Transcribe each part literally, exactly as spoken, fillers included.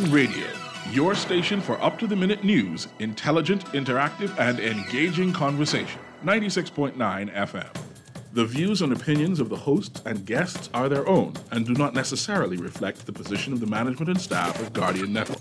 Guardian Radio, your station for up-to-the-minute news, intelligent, interactive, and engaging conversation. ninety-six point nine F M. The views and opinions of the hosts and guests are their own and do not necessarily reflect the position of the management and staff of Guardian Network.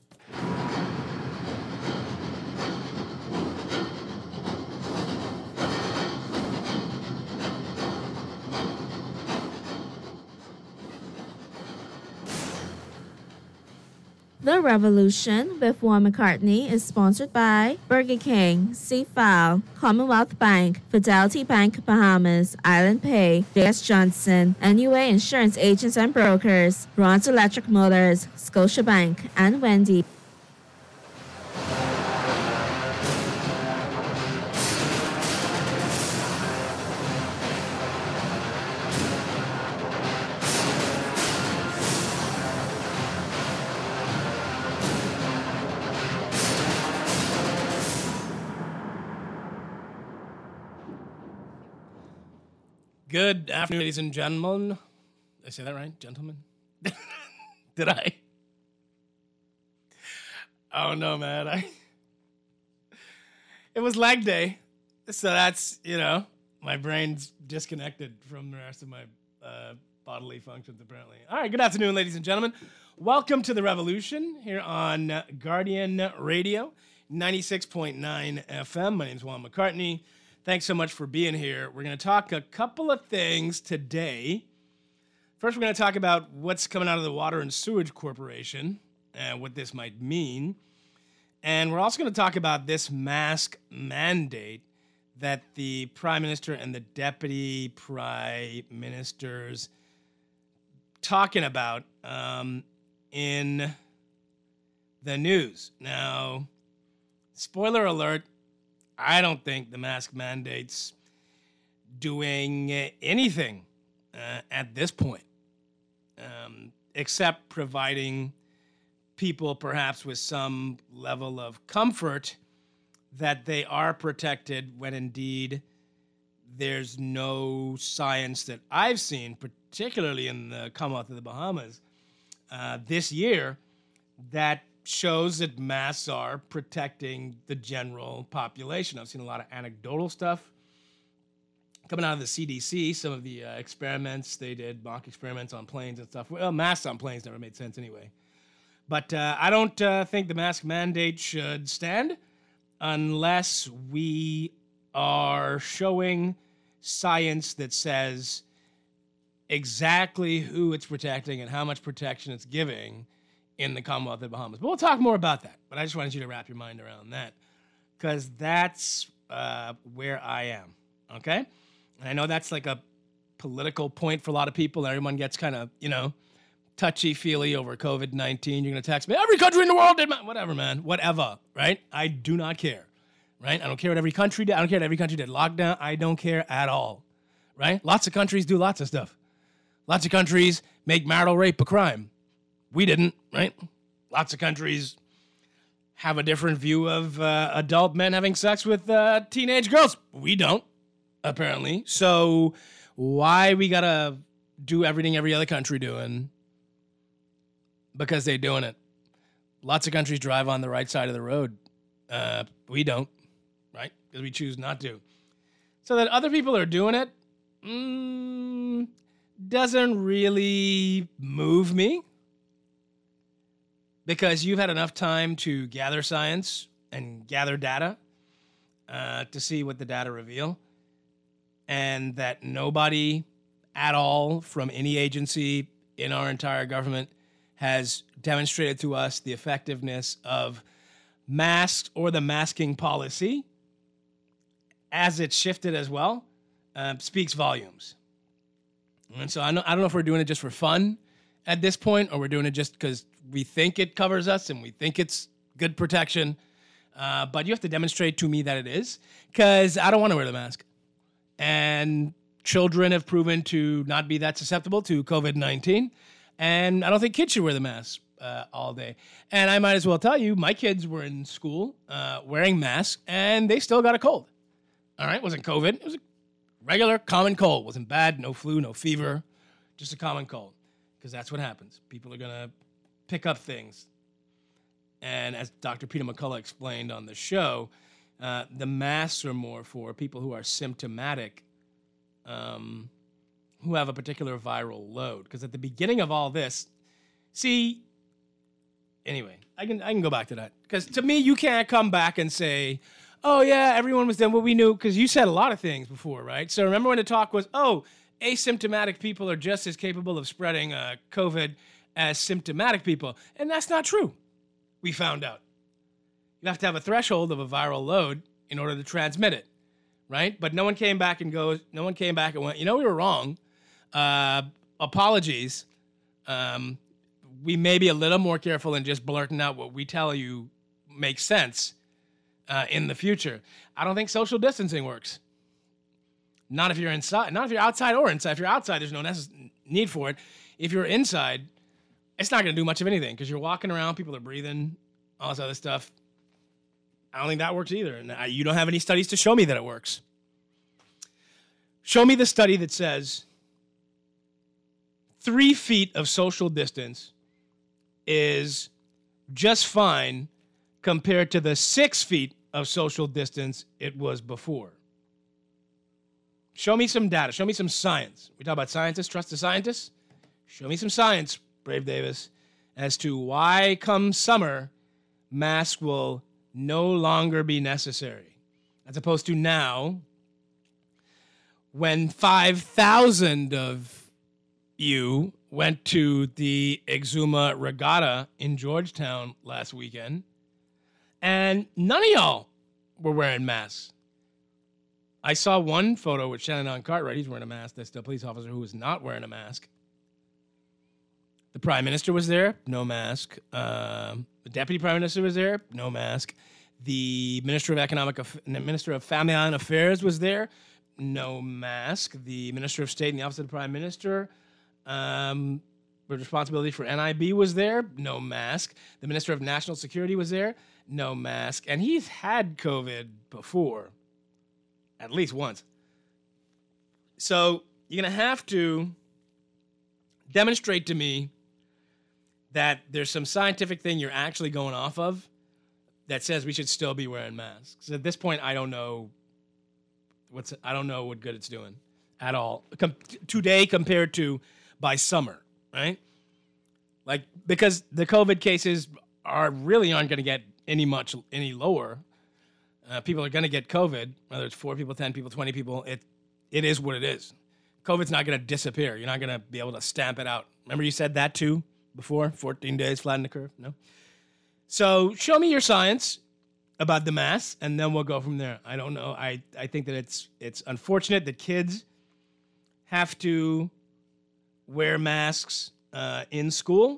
The Revolution with Juan McCartney is sponsored by Burger King, C-File, Commonwealth Bank, Fidelity Bank Bahamas, Island Pay, J S Johnson, N U A Insurance Agents and Brokers, Bronze Electric Motors, Scotiabank, and Wendy. Good afternoon, ladies and gentlemen. Did I say that right? Gentlemen? Did I? Oh, no, man. I. It was leg day. So that's, you know, my brain's disconnected from the rest of my uh, bodily functions, apparently. All right, good afternoon, ladies and gentlemen. Welcome to The Revolution here on Guardian Radio, ninety-six point nine F M. My name's Juan McCartney. Thanks so much for being here. We're going to talk a couple of things today. First, we're going to talk about what's coming out of the Water and Sewage Corporation and what this might mean. And we're also going to talk about this mask mandate that the Prime Minister and the Deputy Prime Ministers talking about um, in the news. Now, spoiler alert, I don't think the mask mandate's doing anything uh, at this point, um, except providing people perhaps with some level of comfort that they are protected when indeed there's no science that I've seen, particularly in the Commonwealth of the Bahamas uh, this year, that shows that masks are protecting the general population. I've seen a lot of anecdotal stuff coming out of the C D C, some of the uh, experiments they did, mock experiments on planes and stuff. Well, masks on planes never made sense anyway. But uh, I don't uh, think the mask mandate should stand unless we are showing science that says exactly who it's protecting and how much protection it's giving in the Commonwealth of the Bahamas. But we'll talk more about that. But I just wanted you to wrap your mind around that because that's uh, where I am, okay? And I know that's like a political point for a lot of people. Everyone gets kind of, you know, touchy-feely over covid nineteen. You're going to text me, every country in the world did, ma-. whatever, man, whatever, right? I do not care, right? I don't care what every country did. I don't care what every country did lockdown. I don't care at all, right? Lots of countries do lots of stuff. Lots of countries make marital rape a crime. We didn't, right? Lots of countries have a different view of uh, adult men having sex with uh, teenage girls. We don't, apparently. So why we gotta do everything every other country doing? Because they're doing it. Lots of countries drive on the right side of the road. Uh, we don't, right? Because we choose not to. So that other people are doing it mm, doesn't really move me. Because you've had enough time to gather science and gather data uh, to see what the data reveal. And that nobody at all from any agency in our entire government has demonstrated to us the effectiveness of masks or the masking policy as it's shifted as well, uh, speaks volumes. And so I, know, I don't know if we're doing it just for fun at this point or we're doing it just because we think it covers us and we think it's good protection. Uh, but you have to demonstrate to me that it is because I don't want to wear the mask. And children have proven to not be that susceptible to covid nineteen. And I don't think kids should wear the mask uh, all day. And I might as well tell you, my kids were in school uh, wearing masks and they still got a cold. All right, it wasn't COVID. It was a regular common cold. It wasn't bad, no flu, no fever, just a common cold. Because that's what happens. People are going to pick up things And as Doctor Peter McCullough explained on the show, uh, the masks are more for people who are symptomatic, um, who have a particular viral load. Because at the beginning of all this, see, anyway, I can I can go back to that. Because to me, you can't come back and say, oh, yeah, everyone was doing what we knew. Because you said a lot of things before, right? So remember when the talk was, oh, asymptomatic people are just as capable of spreading uh, COVID as symptomatic people. And that's not true, we found out. You have to have a threshold of a viral load in order to transmit it, right? But no one came back and goes, no one came back and went, you know, we were wrong. Uh, apologies. Um, we may be a little more careful in just blurting out what we tell you makes sense uh, in the future. I don't think social distancing works. Not if you're inside, not if you're outside or inside. If you're outside, there's no necess- need for it. If you're inside, it's not going to do much of anything because you're walking around, people are breathing, all this other stuff. I don't think that works either. And I, you don't have any studies to show me that it works. Show me the study that says three feet of social distance is just fine compared to the six feet of social distance it was before. Show me some data. Show me some science. We talk about scientists, trust the scientists. Show me some science, Brave Davis, as to why come summer, masks will no longer be necessary, as opposed to now, when five thousand of you went to the Exuma Regatta in Georgetown last weekend, and none of y'all were wearing masks. I saw one photo with Shannon Cartwright. He's wearing a mask. That's the police officer who was not wearing a mask. The prime minister was there, no mask. Um, the deputy prime minister was there, no mask. The minister of economic, minister of family and affairs was there, no mask. The minister of state in the office of the prime minister, um, with responsibility for N I B was there, no mask. The minister of national security was there, no mask. And he's had COVID before, at least once. So you're going to have to demonstrate to me that there's some scientific thing you're actually going off of that says we should still be wearing masks. At this point, I don't know what's I don't know what good it's doing at all. Com- today compared to by summer, right? Like, because the COVID cases are really aren't going to get any much any lower. Uh, people are going to get COVID, whether it's four people, ten people, twenty people. It it is what it is. COVID's not going to disappear. You're not going to be able to stamp it out. Remember you said that too before? fourteen days, flatten the curve? No? So show me your science about the masks, and then we'll go from there. I don't know. I, I think that it's it's unfortunate that kids have to wear masks uh, in school.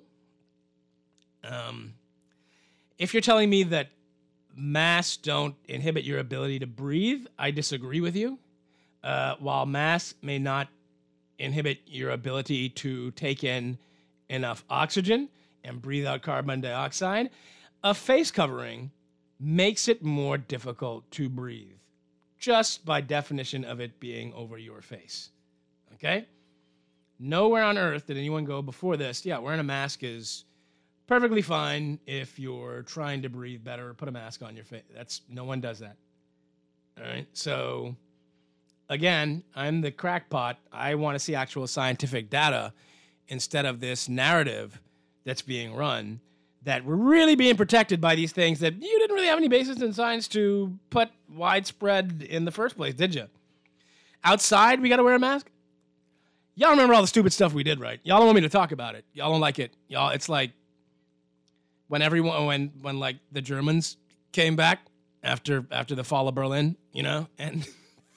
Um, if you're telling me that masks don't inhibit your ability to breathe, I disagree with you. Uh, while masks may not inhibit your ability to take in enough oxygen and breathe out carbon dioxide, a face covering makes it more difficult to breathe, just by definition of it being over your face. Okay? Nowhere on earth did anyone go before this, yeah, wearing a mask is perfectly fine if you're trying to breathe better, put a mask on your face. That's no one does that. All right? So again, I'm the crackpot. I want to see actual scientific data instead of this narrative that's being run, that we're really being protected by these things that you didn't really have any basis in science to put widespread in the first place, did you? Outside, we got to wear a mask? Y'all remember all the stupid stuff we did, right? Y'all don't want me to talk about it. Y'all don't like it. Y'all, it's like when everyone, when, when like the Germans came back after after the fall of Berlin, you know, and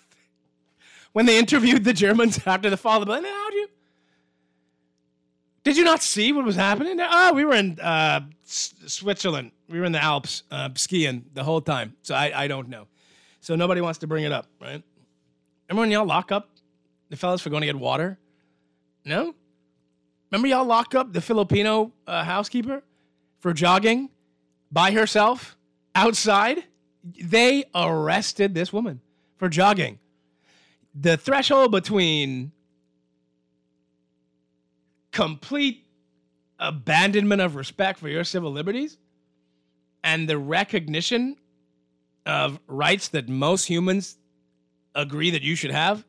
when they interviewed the Germans after the fall of Berlin, how do you? Did you not see what was happening? Oh, we were in uh, S- Switzerland. We were in the Alps uh, skiing the whole time. So I, I don't know. So nobody wants to bring it up, right? Remember when y'all lock up the fellas for going to get water? No? Remember y'all lock up the Filipino uh, housekeeper for jogging by herself outside? They arrested this woman for jogging. The threshold between complete abandonment of respect for your civil liberties and the recognition of rights that most humans agree that you should have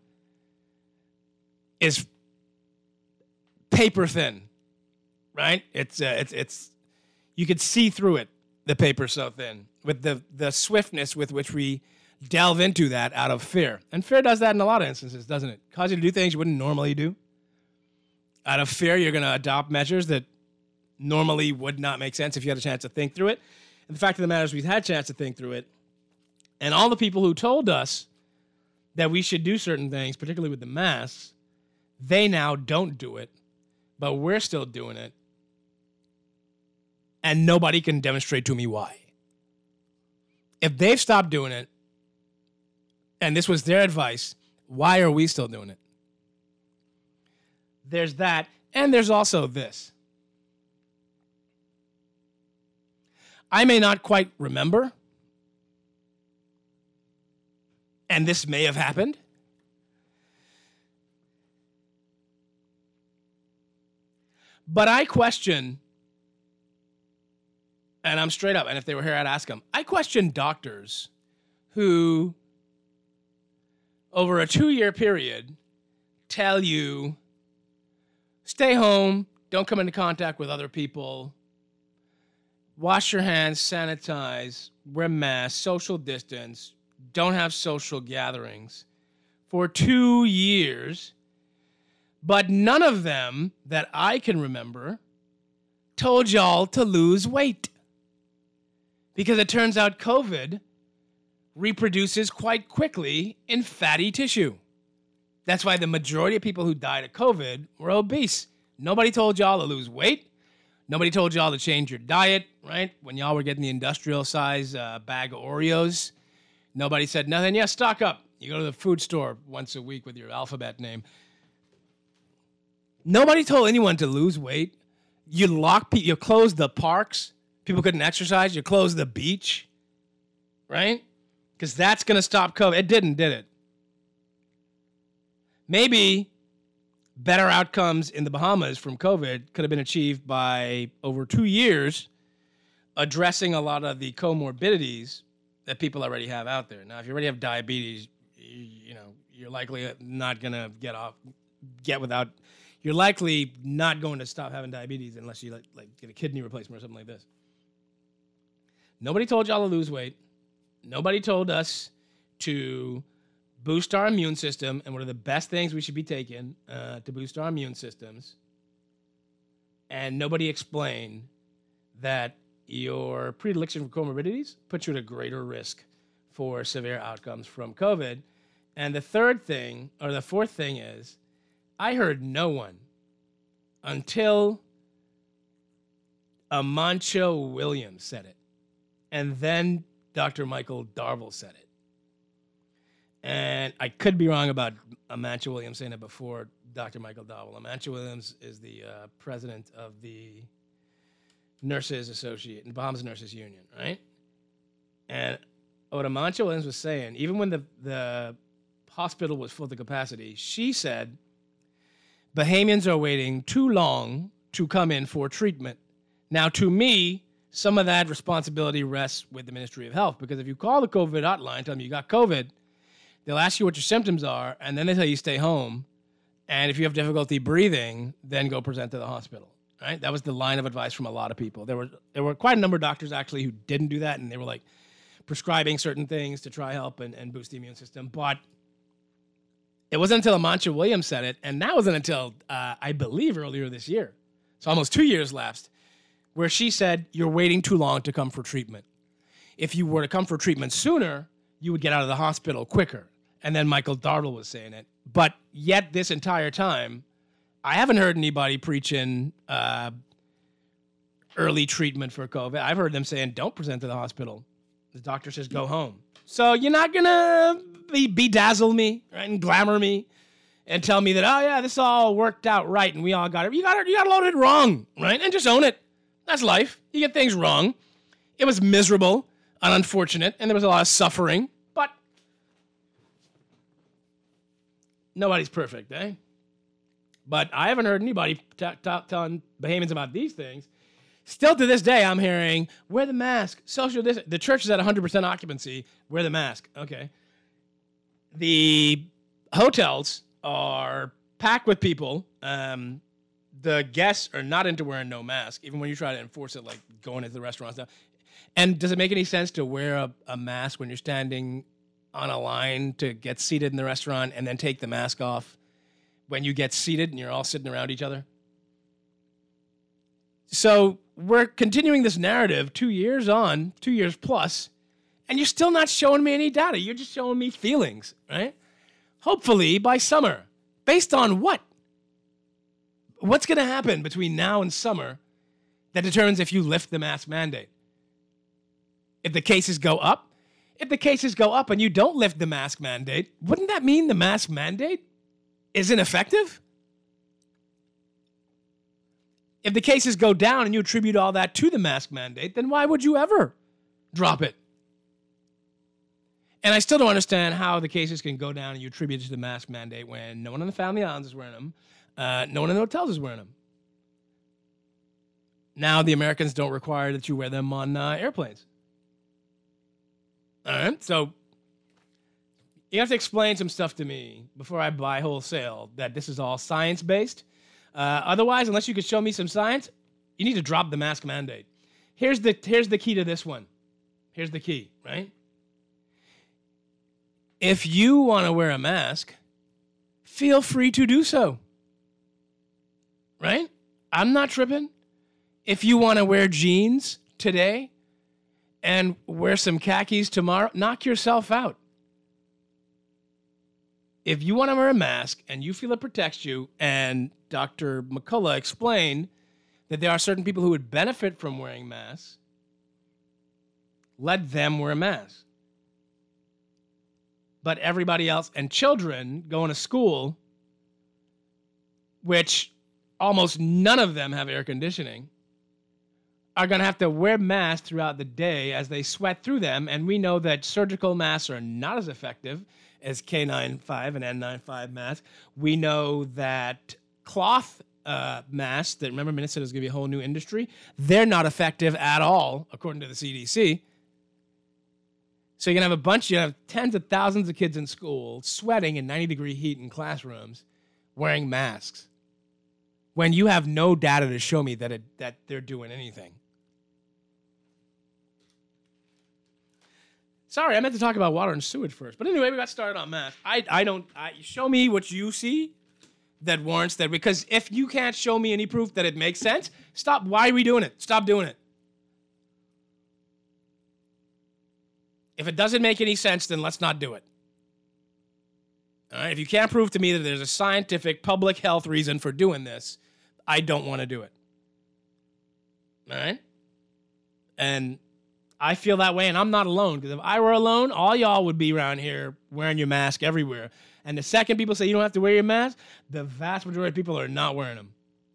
is paper thin, right? It's uh, it's it's you could see through it. The paper's so thin with the the swiftness with which we delve into that out of fear, and fear does that in a lot of instances, doesn't it? Cause you to do things you wouldn't normally do. Out of fear, you're going to adopt measures that normally would not make sense if you had a chance to think through it. And the fact of the matter is, we've had a chance to think through it, and all the people who told us that we should do certain things, particularly with the masks, they now don't do it, but we're still doing it. And nobody can demonstrate to me why. If they've stopped doing it, and this was their advice, why are we still doing it? There's that, and there's also this. I may not quite remember, and this may have happened, but I question, and I'm straight up, and if they were here, I'd ask them, I question doctors who, over a two-year period, tell you, stay home, don't come into contact with other people, wash your hands, sanitize, wear masks, social distance, don't have social gatherings for two years, but none of them that I can remember told y'all to lose weight. Because it turns out COVID reproduces quite quickly in fatty tissue. That's why the majority of people who died of COVID were obese. Nobody told y'all to lose weight. Nobody told y'all to change your diet, right? When y'all were getting the industrial size uh, bag of Oreos, nobody said nothing. Yeah, stock up. You go to the food store once a week with your alphabet name. Nobody told anyone to lose weight. You lock, you closed the parks. People couldn't exercise. You closed the beach, right? Because that's going to stop COVID. It didn't, did it? Maybe better outcomes in the Bahamas from COVID could have been achieved by over two years addressing a lot of the comorbidities that people already have out there. Now, if you already have diabetes, you, you know, you're likely not going to get off, get without, you're likely not going to stop having diabetes unless you like, like get a kidney replacement or something like this. Nobody told y'all to lose weight. Nobody told us to boost our immune system, and one of the best things we should be taking uh, to boost our immune systems. And nobody explained that your predilection for comorbidities puts you at a greater risk for severe outcomes from COVID. And the third thing, or the fourth thing is, I heard no one until Amancio Williams said it. And then Doctor Michael Darville said it. And I could be wrong about Amancio Williams saying it before Doctor Michael Darville. Amancio Williams is the uh, president of the Nurses Association, the Bahamas Nurses Union, right? And what Amancio Williams was saying, even when the, the hospital was full to capacity, she said, Bahamians are waiting too long to come in for treatment. Now, to me, some of that responsibility rests with the Ministry of Health, because if you call the COVID hotline, tell them you got COVID, they'll ask you what your symptoms are, and then they tell you stay home. And if you have difficulty breathing, then go present to the hospital, right? That was the line of advice from a lot of people. There were there were quite a number of doctors, actually, who didn't do that, and they were, like, prescribing certain things to try help and, and boost the immune system. But it wasn't until Amancio Williams said it, and that wasn't until, uh, I believe, earlier this year. So almost two years lapsed, where she said, you're waiting too long to come for treatment. If you were to come for treatment sooner, you would get out of the hospital quicker. And then Michael Darville was saying it. But yet this entire time, I haven't heard anybody preaching uh, early treatment for COVID. I've heard them saying, don't present to the hospital. The doctor says, go home. So you're not going to be, bedazzle me, right, and glamour me and tell me that, oh, yeah, this all worked out right and we all got it. You got it, you got loaded wrong, right? And just own it. That's life. You get things wrong. It was miserable and unfortunate, and there was a lot of suffering, but nobody's perfect, eh? But I haven't heard anybody t- t- telling Bahamians about these things Still to this day, I'm hearing, wear the mask, social distance. The church is at one hundred percent occupancy, wear the mask. Okay. The hotels are packed with people. Um, the guests are not into wearing no mask, even when you try to enforce it, like going into the restaurants now. And does it make any sense to wear a, a mask when you're standing on a line to get seated in the restaurant and then take the mask off when you get seated and you're all sitting around each other? So we're continuing this narrative two years on, two years plus, and you're still not showing me any data. You're just showing me feelings, right? Hopefully by summer. Based on what? What's going to happen between now and summer that determines if you lift the mask mandate? If the cases go up? If the cases go up and you don't lift the mask mandate, wouldn't that mean the mask mandate isn't effective? If the cases go down and you attribute all that to the mask mandate, then why would you ever drop it? And I still don't understand how the cases can go down and you attribute it to the mask mandate when no one on the Family Islands is wearing them. Uh, no one in the hotels is wearing them. Now the Americans don't require that you wear them on uh, airplanes. All right, so you have to explain some stuff to me before I buy wholesale that this is all science-based. Uh, otherwise, unless you could show me some science, you need to drop the mask mandate. Here's the, here's the key to this one. Here's the key, right? If you want to wear a mask, feel free to do so. Right? I'm not tripping. If you want to wear jeans today and wear some khakis tomorrow, knock yourself out. If you want to wear a mask and you feel it protects you, and Doctor McCullough explained that there are certain people who would benefit from wearing masks, let them wear a mask. But everybody else, and children going to school, which almost none of them have air conditioning, are going to have to wear masks throughout the day as they sweat through them. And we know that surgical masks are not as effective as K ninety-five and N ninety-five masks. We know that cloth uh, masks, that remember Minnesota is going to be a whole new industry, they're not effective at all, according to the C D C. So you're going to have a bunch, you have tens of thousands of kids in school sweating in ninety degree heat in classrooms wearing masks when you have no data to show me that it, that they're doing anything. Sorry, I meant to talk about water and sewage first. But anyway, we got started on masks. I, I don't, I, show me what you see that warrants that, because if you can't show me any proof that it makes sense, stop. Why are we doing it? Stop doing it. If it doesn't make any sense, then let's not do it. All right? If you can't prove to me that there's a scientific public health reason for doing this, I don't want to do it. All right? And I feel that way, and I'm not alone, because if I were alone, all y'all would be around here wearing your mask everywhere. And the second people say you don't have to wear your mask, the vast majority of people are not wearing them.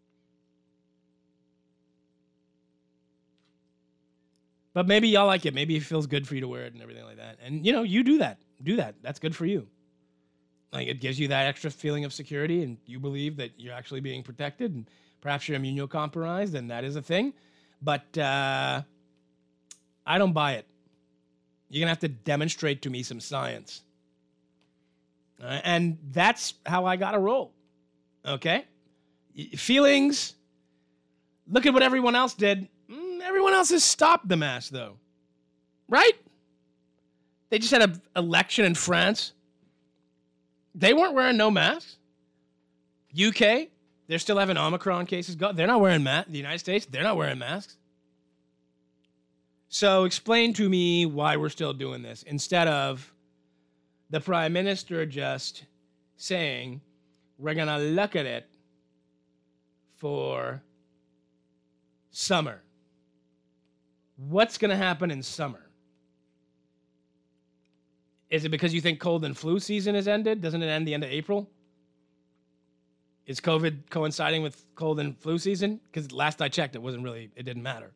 But maybe y'all like it. Maybe it feels good for you to wear it and everything like that. And, you know, you do that. Do that. That's good for you. Like, it gives you that extra feeling of security, and you believe that you're actually being protected, and perhaps you're immunocompromised, and that is a thing. But uh, I don't buy it. You're going to have to demonstrate to me some science. Uh, and that's how I got to roll. Okay? Feelings. Look at what everyone else did. Everyone else has stopped the mask, though. Right? They just had an election in France. They weren't wearing no masks. U K, they're still having Omicron cases. Go, they're not wearing masks. The United States, they're not wearing masks. So explain to me why we're still doing this, instead of the Prime Minister just saying, we're going to look at it for summer. What's going to happen in summer? Is it because you think cold and flu season has ended? Doesn't it end the end of April? Is COVID coinciding with cold and flu season? Because last I checked, it wasn't really, it didn't matter.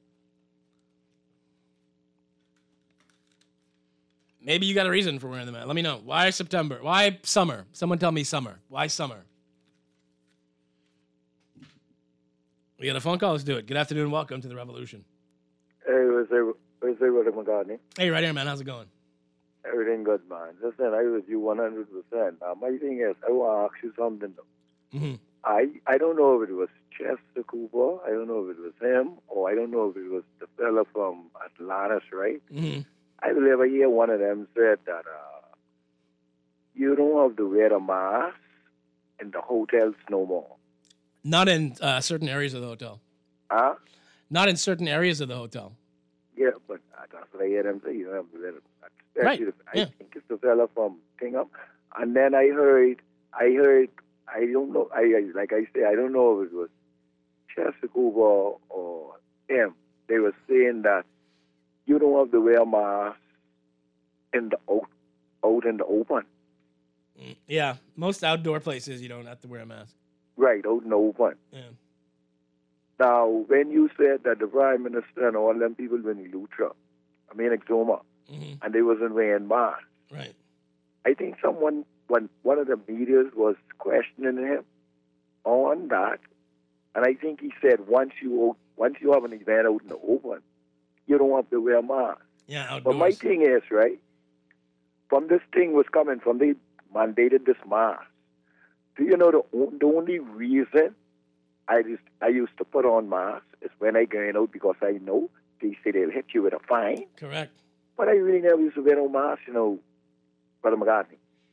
Maybe you got a reason for wearing the mask. Let me know. Why September? Why summer? Someone tell me summer. Why summer? We got a phone call. Let's do it. Good afternoon. Welcome to the Revolution. Hey, what's up, what's up, Brother McCartney? Hey, right here, man. How's it going? Everything good, man. Listen, I was you one hundred percent. Now, my thing is, I want to ask you something, though. Mm-hmm. I, I don't know if it was Chester Cooper, I don't know if it was him, or I don't know if it was the fella from Atlantis, right? Mm-hmm. I believe I hear one of them said that uh, you don't have to wear a mask in the hotels no more. Not in uh, certain areas of the hotel. Huh? Not in certain areas of the hotel. Yeah, but uh, that's what I hear them say. You don't have to wear it. Right. I Yeah. think it's the fella from Kingham. And then I heard, I heard, I don't know, I I- like I say, I don't know if it was Chester Cooper or him. They were saying that you don't have to wear a mask in the out, out in the open. Mm. Yeah. Most outdoor places, you don't have to wear a mask. Right, out in the open. Yeah. Now, when you said that the Prime Minister and all them people were in Lutra, I mean Exuma, Mm-hmm. and they wasn't wearing masks, Right. I think someone, one, one of the medias was questioning him on that, and I think he said once you once you have an event out in the open, you don't have to wear a mask. Yeah, outdoors. But my thing is, right, from this thing was coming from, they mandated this mask. Do you know the, o- the only reason I just I used to put on masks is when I going out because I know they say they'll hit you with a fine. Correct. But I really never used to wear no mask, you know, Brother McCartney.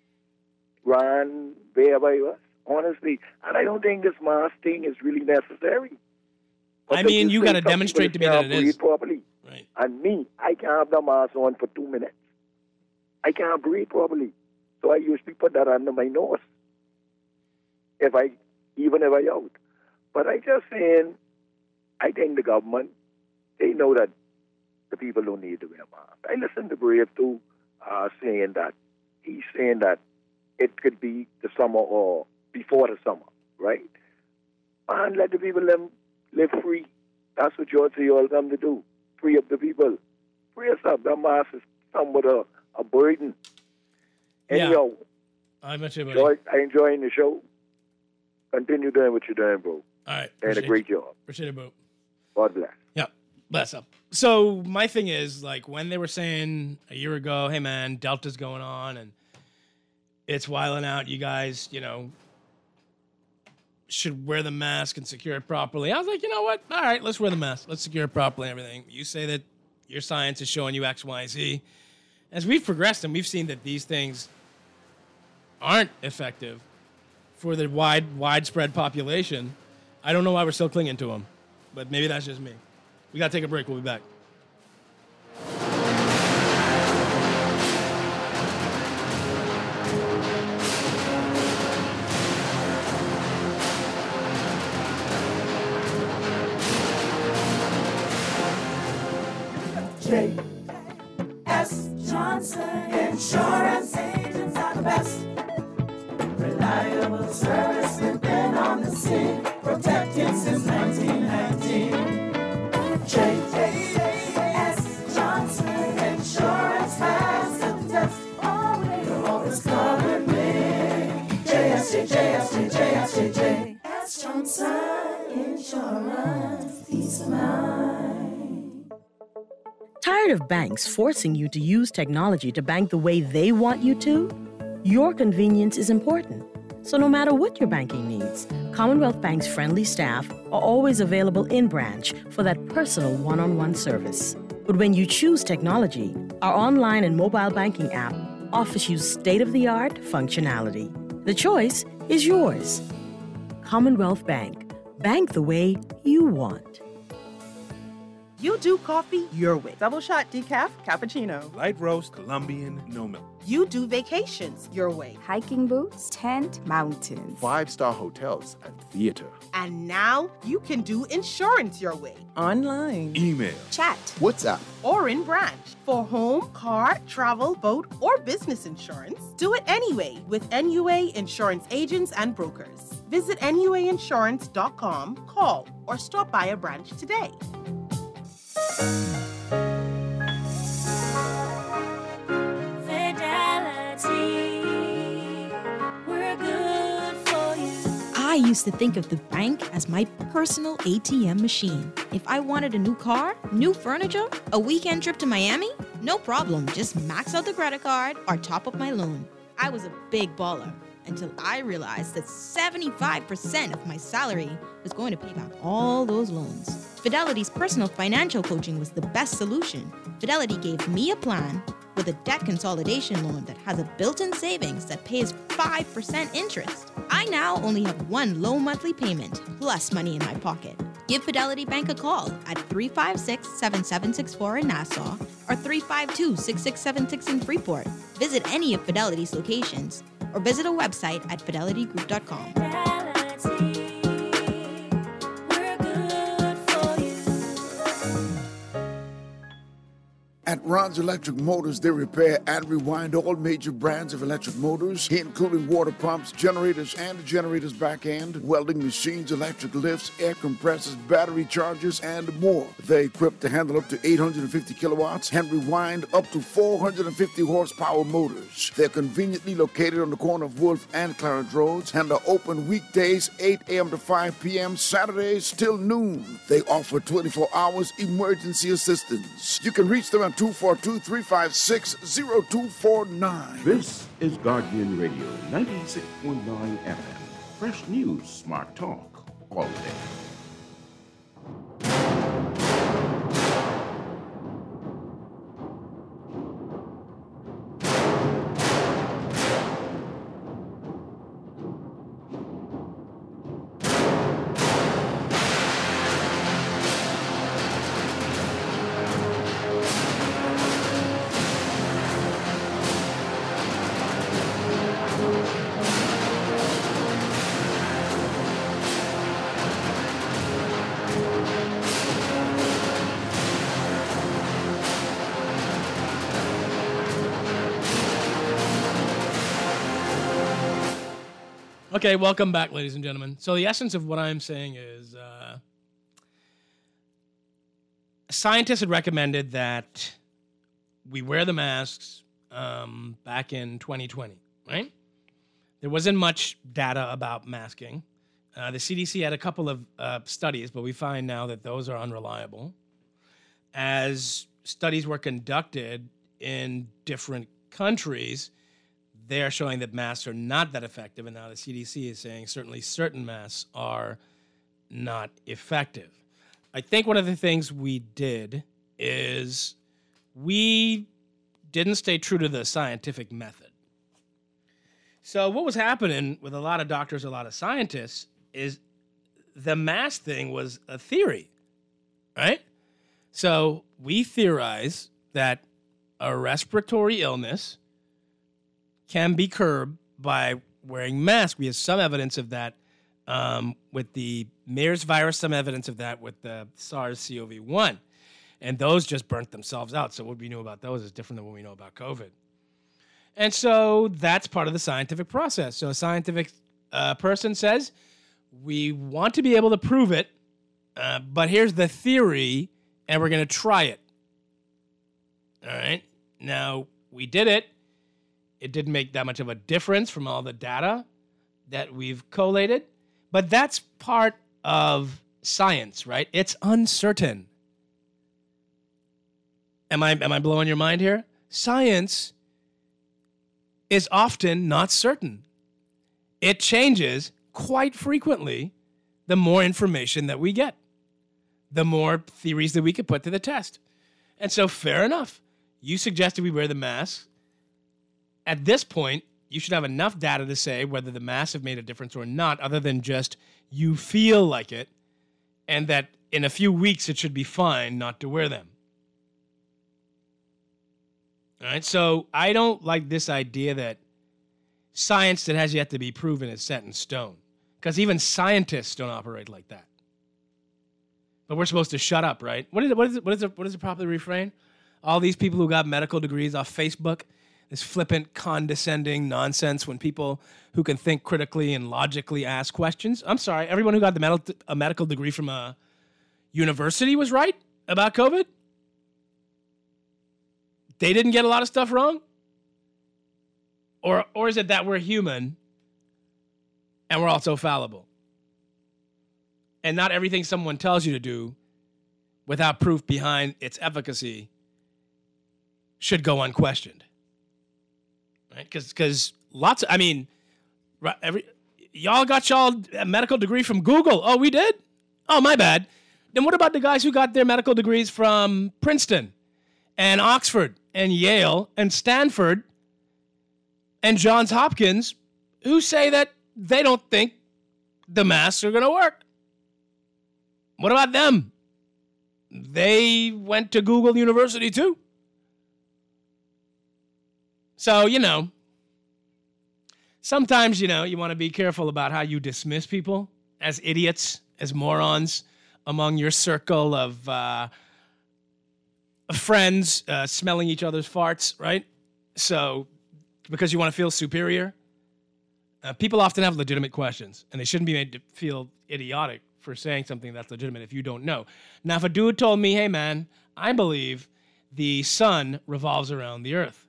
Run wherever I was, honestly. And I don't think this mask thing is really necessary. I Because mean, you say got to some demonstrate to people me that can't it breathe is. properly. Right. And me, I can't have the mask on for two minutes. I can't breathe properly. So I usually put that under my nose. If I, even if I out. But I just saying, I think the government, they know that the people don't need to wear masks. I listened to Brave too, uh, saying that, he's saying that it could be the summer or before the summer, right? And let the people live, live free. That's what George say all come to do. Free up the people. Free us up. That mask is somewhat a, a burden. Yeah. Anyhow, I bet you, buddy. George, I enjoying the show. Continue doing what you're doing, bro. All right. And a Appreciate great it. job. Appreciate it, bro. God bless. Yeah. Bless up. So my thing is, like, when they were saying a year ago, hey, man, Delta's going on and it's wilding out, you guys, you know, should wear the mask and secure it properly. I was like, you know what? All right, let's wear the mask. Let's secure it properly and everything. You say that your science is showing you X, Y, Z. As we've progressed and we've seen that these things aren't effective for the wide, widespread population, I don't know why we're still clinging to them. But maybe that's just me. We got to take a break. We'll be back. J S Johnson Insurance agents are the best. Reliable service, we've been on the scene, protecting since nineteen nineteen. J S Johnson Insurance has the test. Always, always covered me. J S J, J S J, J S J, J S Johnson Insurance, peace of mind. Tired of banks forcing you to use technology to bank the way they want you to? Your convenience is important. So no matter what your banking needs, Commonwealth Bank's friendly staff are always available in branch for that personal one-on-one service. But when you choose technology, our online and mobile banking app offers you state-of-the-art functionality. The choice is yours. Commonwealth Bank. Bank the way you want. You do coffee your way. Double shot decaf, cappuccino. Light roast, Colombian, no milk. You do vacations your way. Hiking boots, tent, mountains. Five-star hotels and theater. And now you can do insurance your way. Online. Email. Chat. WhatsApp. Or in branch. For home, car, travel, boat, or business insurance, do it anyway with N U A Insurance agents and brokers. Visit N U A insurance dot com, call, or stop by a branch today. Fidelity, we're good for you. I used to think of the bank as my personal A T M machine. If I wanted a new car, new furniture, a weekend trip to Miami, no problem, just max out the credit card or top up my loan. I was a big baller until I realized that seventy-five percent of my salary was going to pay back all those loans. Fidelity's personal financial coaching was the best solution. Fidelity gave me a plan with a debt consolidation loan that has a built-in savings that pays five percent interest. I now only have one low monthly payment plus money in my pocket. Give Fidelity Bank a call at three five six, seven seven six four in Nassau or three five two, six six seven six in Freeport. Visit any of Fidelity's locations or visit a website at fidelity group dot com. At Ron's Electric Motors, they repair and rewind all major brands of electric motors, including water pumps, generators and the generator's back end, welding machines, electric lifts, air compressors, battery chargers, and more. They're equipped to handle up to eight hundred fifty kilowatts and rewind up to four hundred fifty horsepower motors. They're conveniently located on the corner of Wolf and Clarence Roads and are open weekdays eight a.m. to five p.m., Saturdays till noon. They offer twenty-four hours emergency assistance. You can reach them at two four two, three five six, zero two four nine. This is Guardian Radio, ninety-six point nine F M. Fresh news, smart talk, all day. Okay, welcome back, ladies and gentlemen. So the essence of what I'm saying is uh, scientists had recommended that we wear the masks um, back in twenty twenty, right? There wasn't much data about masking. Uh, the C D C had a couple of uh, studies, but we find now that those are unreliable. As studies were conducted in different countries, they're showing that masks are not that effective, and now the C D C is saying certainly certain masks are not effective. I think one of the things we did is we didn't stay true to the scientific method. So what was happening with a lot of doctors, a lot of scientists, is the mask thing was a theory, right? So we theorize that a respiratory illness can be curbed by wearing masks. We have some evidence of that um, with the MERS virus, some evidence of that with the SARS-C o V one. And those just burnt themselves out. So what we knew about those is different than what we know about COVID. And so that's part of the scientific process. So a scientific uh, person says, we want to be able to prove it, uh, but here's the theory, and we're going to try it. All right? Now, we did it. It didn't make that much of a difference from all the data that we've collated, but that's part of science, right? It's uncertain. Am I am I blowing your mind here? Science is often not certain. It changes quite frequently the more information that we get, the more theories that we could put to the test. And so fair enough. You suggested we wear the mask. At this point, you should have enough data to say whether the masks have made a difference or not, other than just you feel like it, and that in a few weeks it should be fine not to wear them. All right, so I don't like this idea that science that has yet to be proven is set in stone, because even scientists don't operate like that. But we're supposed to shut up, right? What is it? What is it? What is it? What is the proper refrain? All these people who got medical degrees off Facebook. This flippant, condescending nonsense when people who can think critically and logically ask questions. I'm sorry, everyone who got the med- a medical degree from a university was right about COVID? They didn't get a lot of stuff wrong? Or, or is it that we're human and we're also fallible? And not everything someone tells you to do without proof behind its efficacy should go unquestioned. Right? Because because lots of, I mean, every y'all got y'all a medical degree from Google. Oh, we did? Oh, my bad. Then what about the guys who got their medical degrees from Princeton and Oxford and Yale and Stanford and Johns Hopkins, who say that they don't think the masks are going to work? What about them? They went to Google University too. So, you know, sometimes, you know, you want to be careful about how you dismiss people as idiots, as morons among your circle of uh, friends uh, smelling each other's farts, right? So, because you want to feel superior. Uh, people often have legitimate questions, and they shouldn't be made to feel idiotic for saying something that's legitimate if you don't know. Now, if a dude told me, hey, man, I believe the sun revolves around the earth,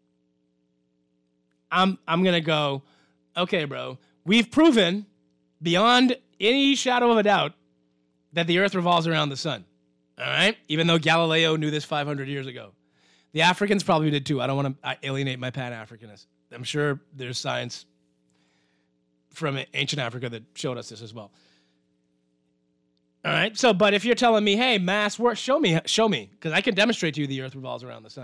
I'm I'm going to go, okay, bro, we've proven beyond any shadow of a doubt that the earth revolves around the sun, all right? Even though Galileo knew this five hundred years ago. The Africans probably did too. I don't want to alienate my Pan-Africanists. I'm sure there's science from ancient Africa that showed us this as well. All right. So, but if you're telling me, hey, mass work, show me, show me, because I can demonstrate to you the earth revolves around the sun.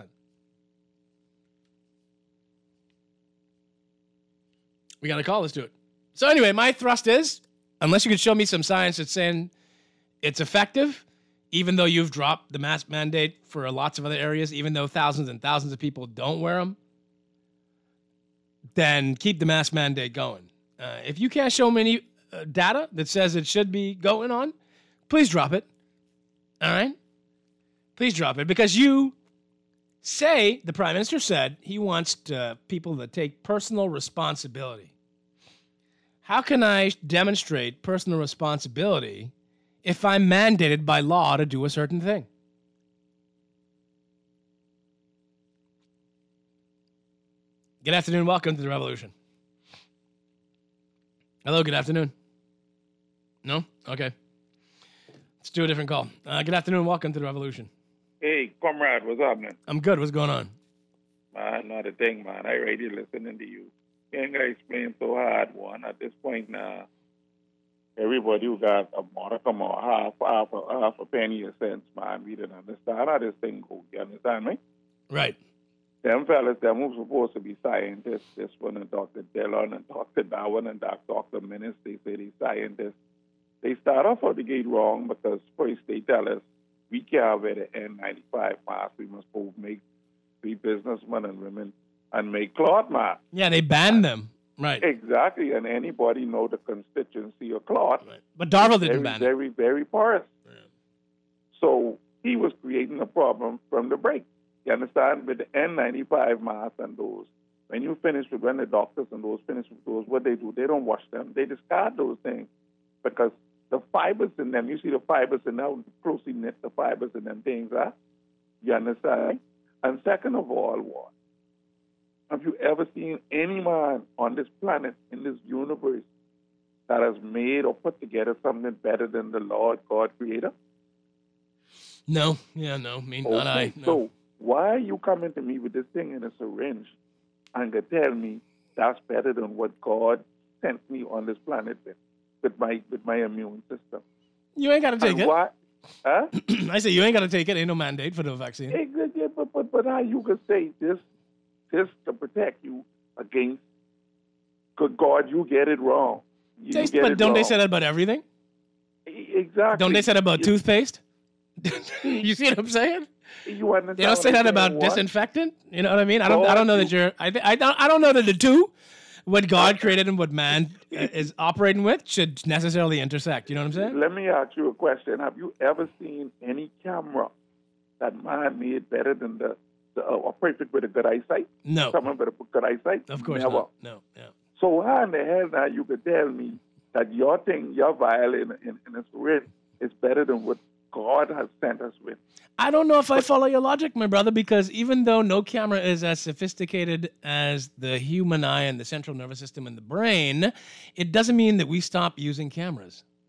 We got a call. Let's do it. So anyway, my thrust is, unless you can show me some science that's saying it's effective, even though you've dropped the mask mandate for lots of other areas, even though thousands and thousands of people don't wear them, then keep the mask mandate going. Uh, if you can't show me any uh, data that says it should be going on, please drop it. All right? Please drop it. Because you say, the Prime Minister said, he wants to, people to take personal responsibility. How can I demonstrate personal responsibility if I'm mandated by law to do a certain thing? Good afternoon. Welcome to the Revolution. Hello, good afternoon. No? Okay. Let's do a different call. Uh, good afternoon. Welcome to the Revolution. Hey, comrade, what's up, man? I'm good. What's going on? Man, not a thing, man. I already listening to you. You ain't got to explain so hard, one. At this point now, everybody who got a modicum or half, half, a, half a penny a cent, man, we didn't understand how this thing goes. You understand me? Right. Them fellas, them who's supposed to be scientists, this one and Doctor Dillon and Doctor Darwin and Doctor Minnis, they say they scientists. They start off out the gate wrong because first they tell us we can't wear the N ninety-five mask. We must both make, be businessmen and women and make cloth masks. Yeah, they banned them. Right. Exactly. And anybody know the constituency of cloth. Right. But Darville very, didn't ban very, it. Very, very porous. Yeah. So he was creating a problem from the break. You understand? With the N ninety-five masks and those, when you finish with, when the doctors and those finish with those, what they do, they don't wash them. They discard those things because the fibers in them, you see the fibers in them, closely knit the fibers in them things, huh? You understand? And second of all, what? Have you ever seen any man on this planet, in this universe, that has made or put together something better than the Lord God Creator? No. Yeah, no. Me, okay. not I. No. So why are you coming to me with this thing in a syringe and gonna tell me that's better than what God sent me on this planet with, with my with my immune system? You ain't got to take and it. Why, huh? I say you ain't got to take it. Ain't no mandate for the vaccine. Hey, good, yeah, but, but, but how you could say this, this to protect you against, good God, you get it wrong. You They- get but it don't they wrong. say that about everything? Exactly. Don't they say that about You- toothpaste? You see what I'm saying? You understand They don't say what I'm that about saying, what? disinfectant. You know what I mean? I don't. I don't know that you're. I. th- I don't. I don't know that the two, what God created and what man uh, is operating with, should necessarily intersect. You know what I'm saying? Let me ask you a question. Have you ever seen any camera that man made better than the, the uh, or perfect with a good eyesight? No. Someone with a good eyesight? Of course Never. not. No. Yeah. So how in the hell now you could tell me that your thing, your vial in, in, in a syringe is better than what God has sent us with? I don't know if I follow your logic, my brother, because even though no camera is as sophisticated as the human eye and the central nervous system and the brain, it doesn't mean that we stop using cameras.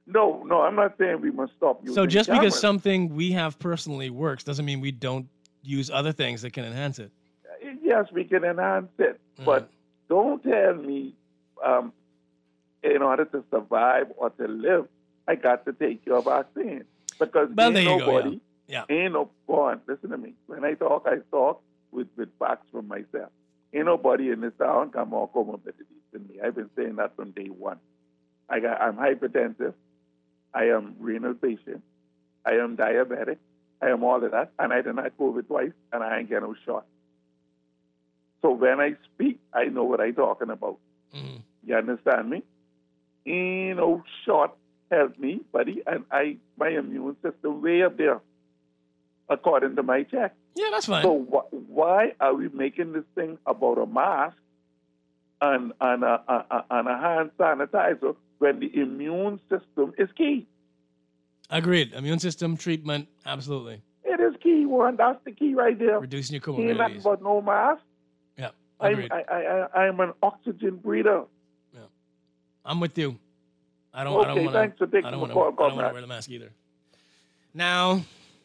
No, no, I'm not saying we must stop using So just cameras. because something we have personally works doesn't mean we don't use other things that can enhance it. Yes, we can enhance it, but don't tell me um, in order to survive or to live, I got to take your vaccine. Because Well, ain't there you go, nobody, yeah. ain't no, go on, listen to me. When I talk, I talk with, with facts from myself. Ain't nobody in this town can more comorbidities than me. I've been saying that from day one. I got, I'm hypertensive. I am renal patient. I am diabetic. I am all of that. And I done had COVID twice, and I ain't get no shot. So when I speak, I know what I'm talking about. Mm. You understand me? Ain't no shot help me, buddy, and I my immune system way up there, according to my check. Yeah, that's fine. So wh- why are we making this thing about a mask and and a, a, a, and a hand sanitizer when the immune system is key? Agreed. Immune system treatment, absolutely. It is key, one. That's the key right there. Reducing your Ain't nothing comorbidities. but no mask. Yeah, I'm, agreed. I, I, I, I'm an oxygen breather. I'm with you. I don't. I Okay, don't want to. thanks for taking I don't the want to. call, I don't want to comrade. wear the mask either. Now,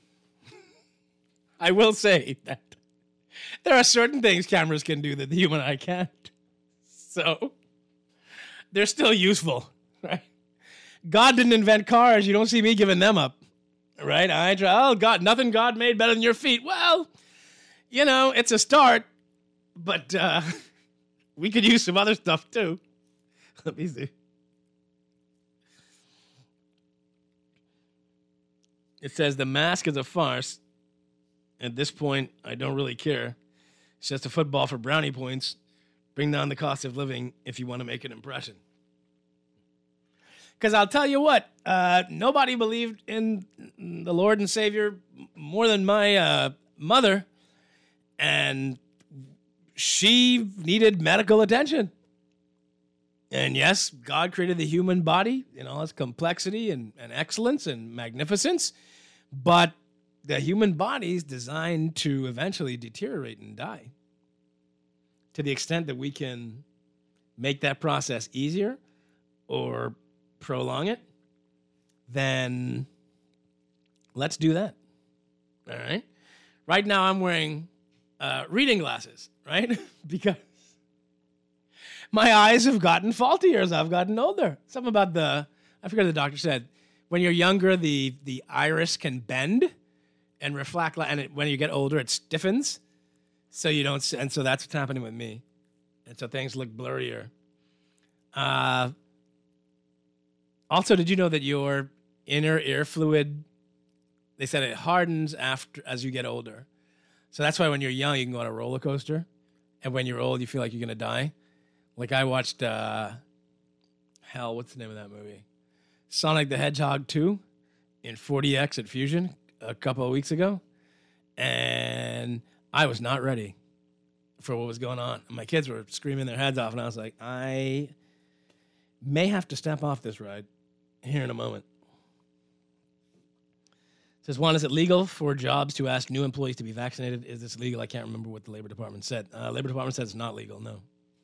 I will say that there are certain things cameras can do that the human eye can't. So they're still useful, right? God didn't invent cars. You don't see me giving them up, right? I try. Oh God, nothing God made better than your feet. Well, you know, it's a start, but uh, we could use some other stuff too. Let me see. It says the mask is a farce. At this point, I don't really care. It's just a football for brownie points. Bring down the cost of living if you want to make an impression. Because I'll tell you what, uh, nobody believed in the Lord and Savior more than my uh, mother. And she needed medical attention. And yes, God created the human body in all its complexity and, and excellence and magnificence. But the human body is designed to eventually deteriorate and die. To the extent that we can make that process easier or prolong it, then let's do that. All right? Right now I'm wearing uh, reading glasses, right? Because my eyes have gotten faultier as I've gotten older. Something about the, I forget what the doctor said. When you're younger, the the iris can bend and reflect, and it, when you get older, it stiffens. So you don't, and so that's what's happening with me. And so things look blurrier. Uh, also, did you know that your inner ear fluid, they said it hardens after as you get older. So that's why when you're young, you can go on a roller coaster. And when you're old, you feel like you're going to die. Like I watched, uh, hell, what's the name of that movie? Sonic the Hedgehog two in forty X at Fusion a couple of weeks ago. And I was not ready for what was going on. My kids were screaming their heads off, and I was like, I may have to step off this ride here in a moment. It says, Juan, is it legal for jobs to ask new employees to be vaccinated? Is this legal? I can't remember what the Labor Department said. Uh, Labor Department said it's not legal, no.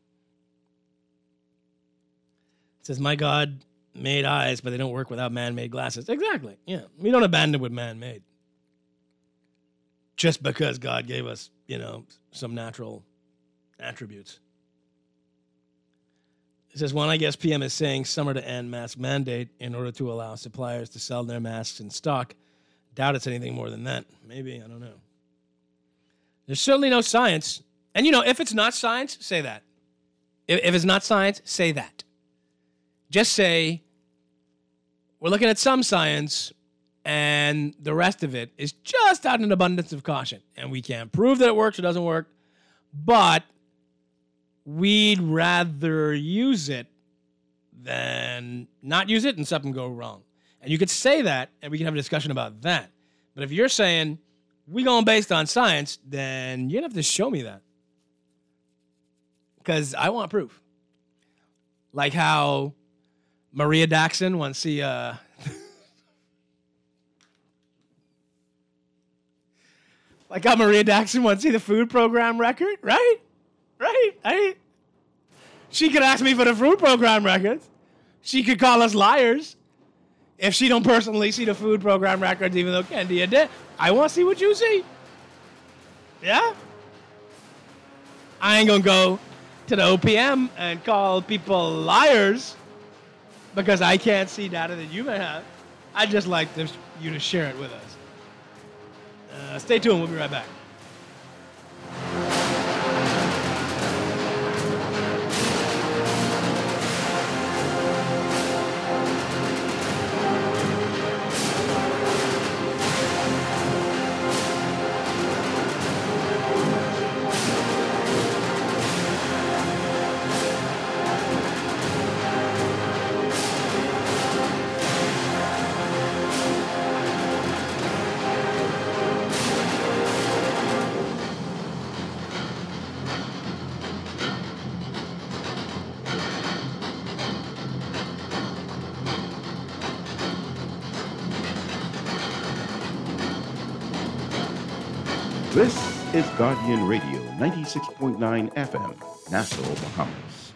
It says, my God made eyes, but they don't work without man-made glasses. Exactly, yeah. We don't abandon what man-made. Just because God gave us, you know, some natural attributes. It says, one, I guess P M is saying summer to end mask mandate in order to allow suppliers to sell their masks in stock. Doubt it's anything more than that. Maybe, I don't know. There's certainly no science. And, you know, if it's not science, say that. If, if it's not science, say that. Just say, we're looking at some science, and the rest of it is just out of an abundance of caution. And we can't prove that it works or doesn't work, but we'd rather use it than not use it and something go wrong. And you could say that, and we can have a discussion about that. But if you're saying, we're going based on science, then you're going to have to show me that. Because I want proof. Like how Maria Daxon wants to see... Uh, Like how Maria Daxon wants to see the food program record, right? Right? I, she could ask me for the food program records. She could call us liars. If she don't personally see the food program records, even though Kendia did, I want to see what you see. Yeah? I ain't gonna go to the O P M and call people liars because I can't see data that you may have. I'd just like to, you to share it with us. Uh, stay tuned. We'll be right back. This is Guardian Radio, ninety-six point nine F M, Nassau, Bahamas.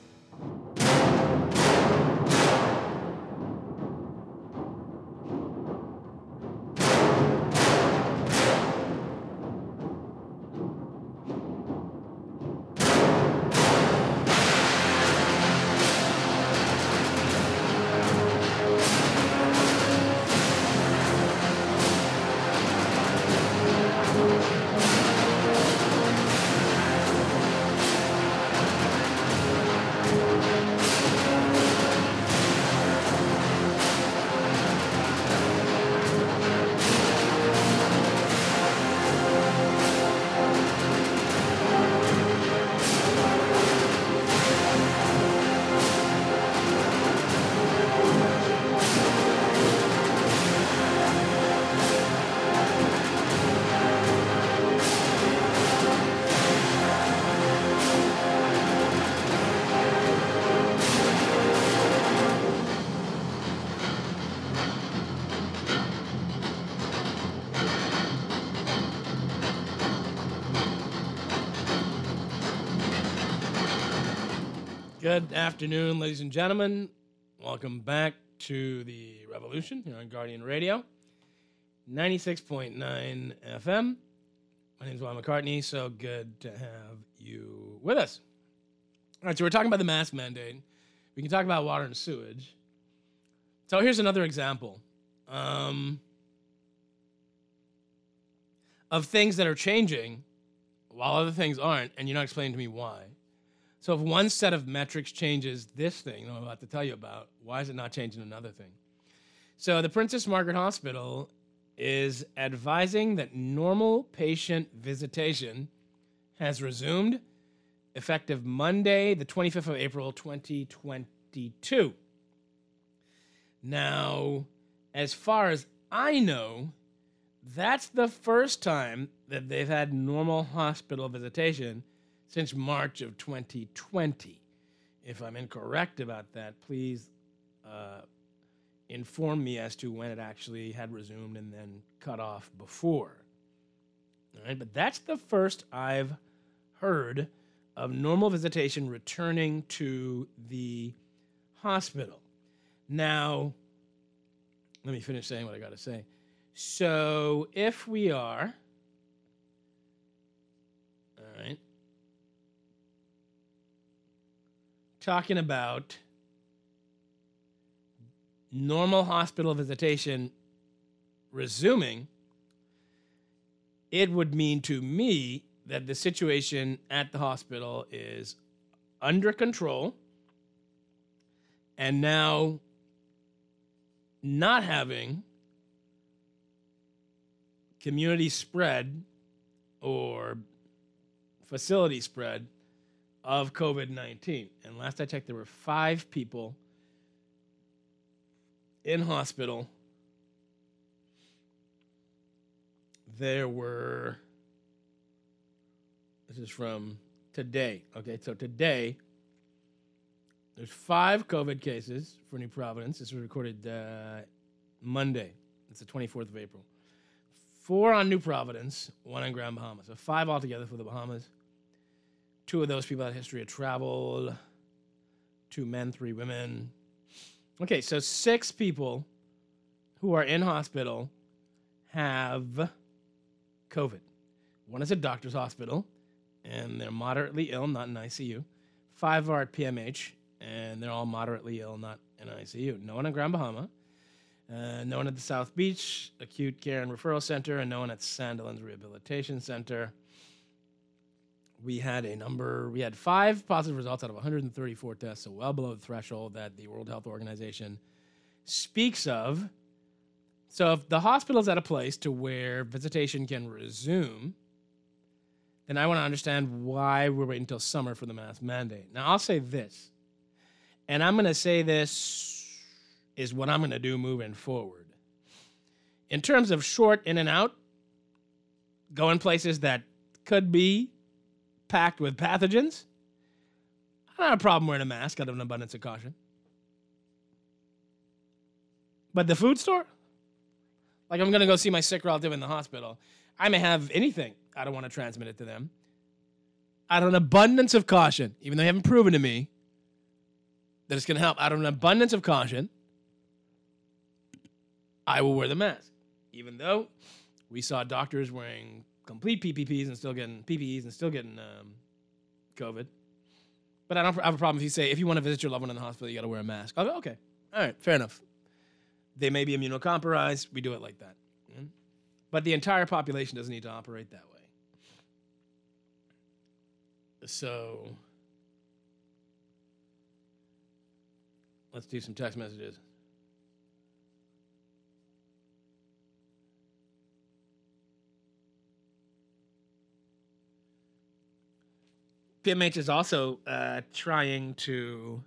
Good afternoon, ladies and gentlemen. Welcome back to the Revolution here on Guardian Radio, ninety-six point nine F M. My name is Juan McCartney. So good to have you with us. All right, so we're talking about the mask mandate. We can talk about water and sewage. So here's another example um, of things that are changing while other things aren't, and you're not explaining to me why. So if one set of metrics changes this thing that I'm about to tell you about, why is it not changing another thing? So the Princess Margaret Hospital is advising that normal patient visitation has resumed effective Monday, the twenty-fifth of April, twenty twenty-two. Now, as far as I know, that's the first time that they've had normal hospital visitation since March of twenty twenty. If I'm incorrect about that, please uh, inform me as to when it actually had resumed and then cut off before. All right, but that's the first I've heard of normal visitation returning to the hospital. Now, let me finish saying what I got to say. So if we are, all right, talking about normal hospital visitation resuming, it would mean to me that the situation at the hospital is under control and now not having community spread or facility spread of COVID nineteen. And last I checked, there were five people in hospital. There were, this is from today. Okay, so today, there's five COVID cases for New Providence. This was recorded uh, Monday. It's the twenty-fourth of April. Four on New Providence, one on Grand Bahama. So five altogether for the Bahamas. Two of those people had a history of travel. Two men, three women. Okay, so six people who are in hospital have COVID. One is a doctor's hospital, and they're moderately ill, not in I C U. Five are at P M H, and they're all moderately ill, not in I C U. No one in Grand Bahama, uh, no one at the South Beach Acute Care and Referral Center, and no one at Sandilands Rehabilitation Center. We had a number, we had five positive results out of one hundred thirty-four tests, so well below the threshold that the World Health Organization speaks of. So if the hospital's at a place to where visitation can resume, then I want to understand why we're waiting until summer for the mask mandate. Now, I'll say this, and I'm going to say this is what I'm going to do moving forward. In terms of short in and out, going places that could be packed with pathogens, I don't have a problem wearing a mask out of an abundance of caution. But the food store? Like, I'm going to go see my sick relative in the hospital. I may have anything. I don't want to transmit it to them. Out of an abundance of caution, even though they haven't proven to me that it's going to help, out of an abundance of caution, I will wear the mask. Even though we saw doctors wearing complete P P Ps and still getting P P Es and still getting um, COVID. But I don't have a problem if you say, if you want to visit your loved one in the hospital, you got to wear a mask. I'll go, okay. All right, fair enough. They may be immunocompromised. We do it like that. Mm-hmm. But the entire population doesn't need to operate that way. So let's do some text messages. P M H is also uh, trying to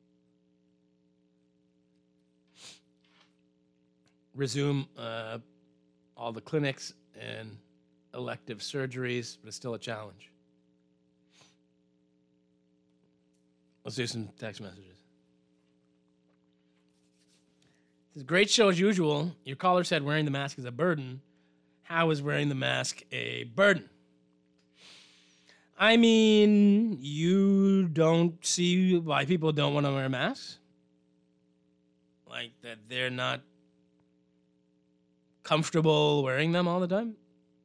resume uh, all the clinics and elective surgeries, but it's still a challenge. Let's do some text messages. This is a great show as usual. Your caller said wearing the mask is a burden. How is wearing the mask a burden? I mean, you don't see why people don't want to wear masks? Like that they're not comfortable wearing them all the time?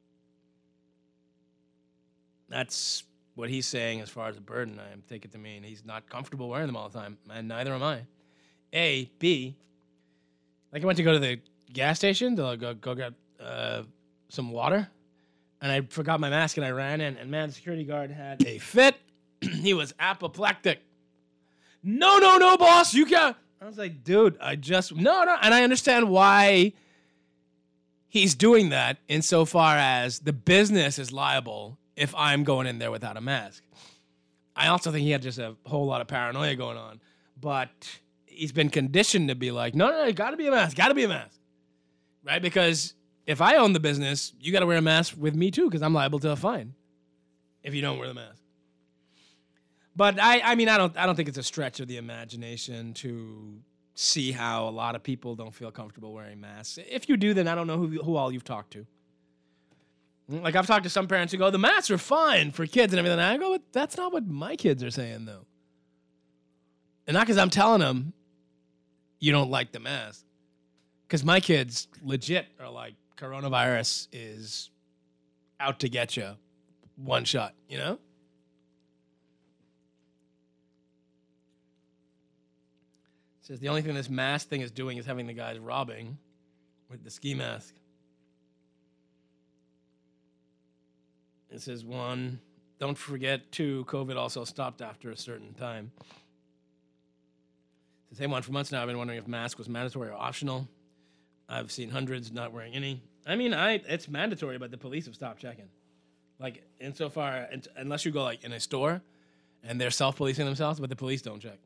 That's what he's saying as far as a burden. I take it to mean he's not comfortable wearing them all the time, and neither am I. A, B, like I went to go to the gas station to go, go get uh, some water, and I forgot my mask, and I ran in, and man, the security guard had a fit. He was apoplectic. No, no, no, boss, you can't. I was like, dude, I just, no, no, and I understand why he's doing that insofar as the business is liable if I'm going in there without a mask. I also think he had just a whole lot of paranoia going on, but he's been conditioned to be like, no, no, no, gotta be a mask, gotta be a mask, right? Because if I own the business, you gotta wear a mask with me too, because I'm liable to a fine if you don't wear the mask. But I, I mean, I don't, I don't think it's a stretch of the imagination to see how a lot of people don't feel comfortable wearing masks. If you do, then I don't know who, who all you've talked to. Like, I've talked to some parents who go, the masks are fine for kids and everything. I go, but that's not what my kids are saying, though. And not because I'm telling them you don't like the mask. Because my kids legit are like, coronavirus is out to get you. One shot, you know? It says the only thing this mask thing is doing is having the guys robbing with the ski mask. It says one, don't forget two, COVID also stopped after a certain time. It says, hey, one, for months now I've been wondering if mask was mandatory or optional. I've seen hundreds not wearing any. I mean, I it's mandatory, but the police have stopped checking. Like, insofar, unless you go like in a store and they're self-policing themselves, but the police don't check.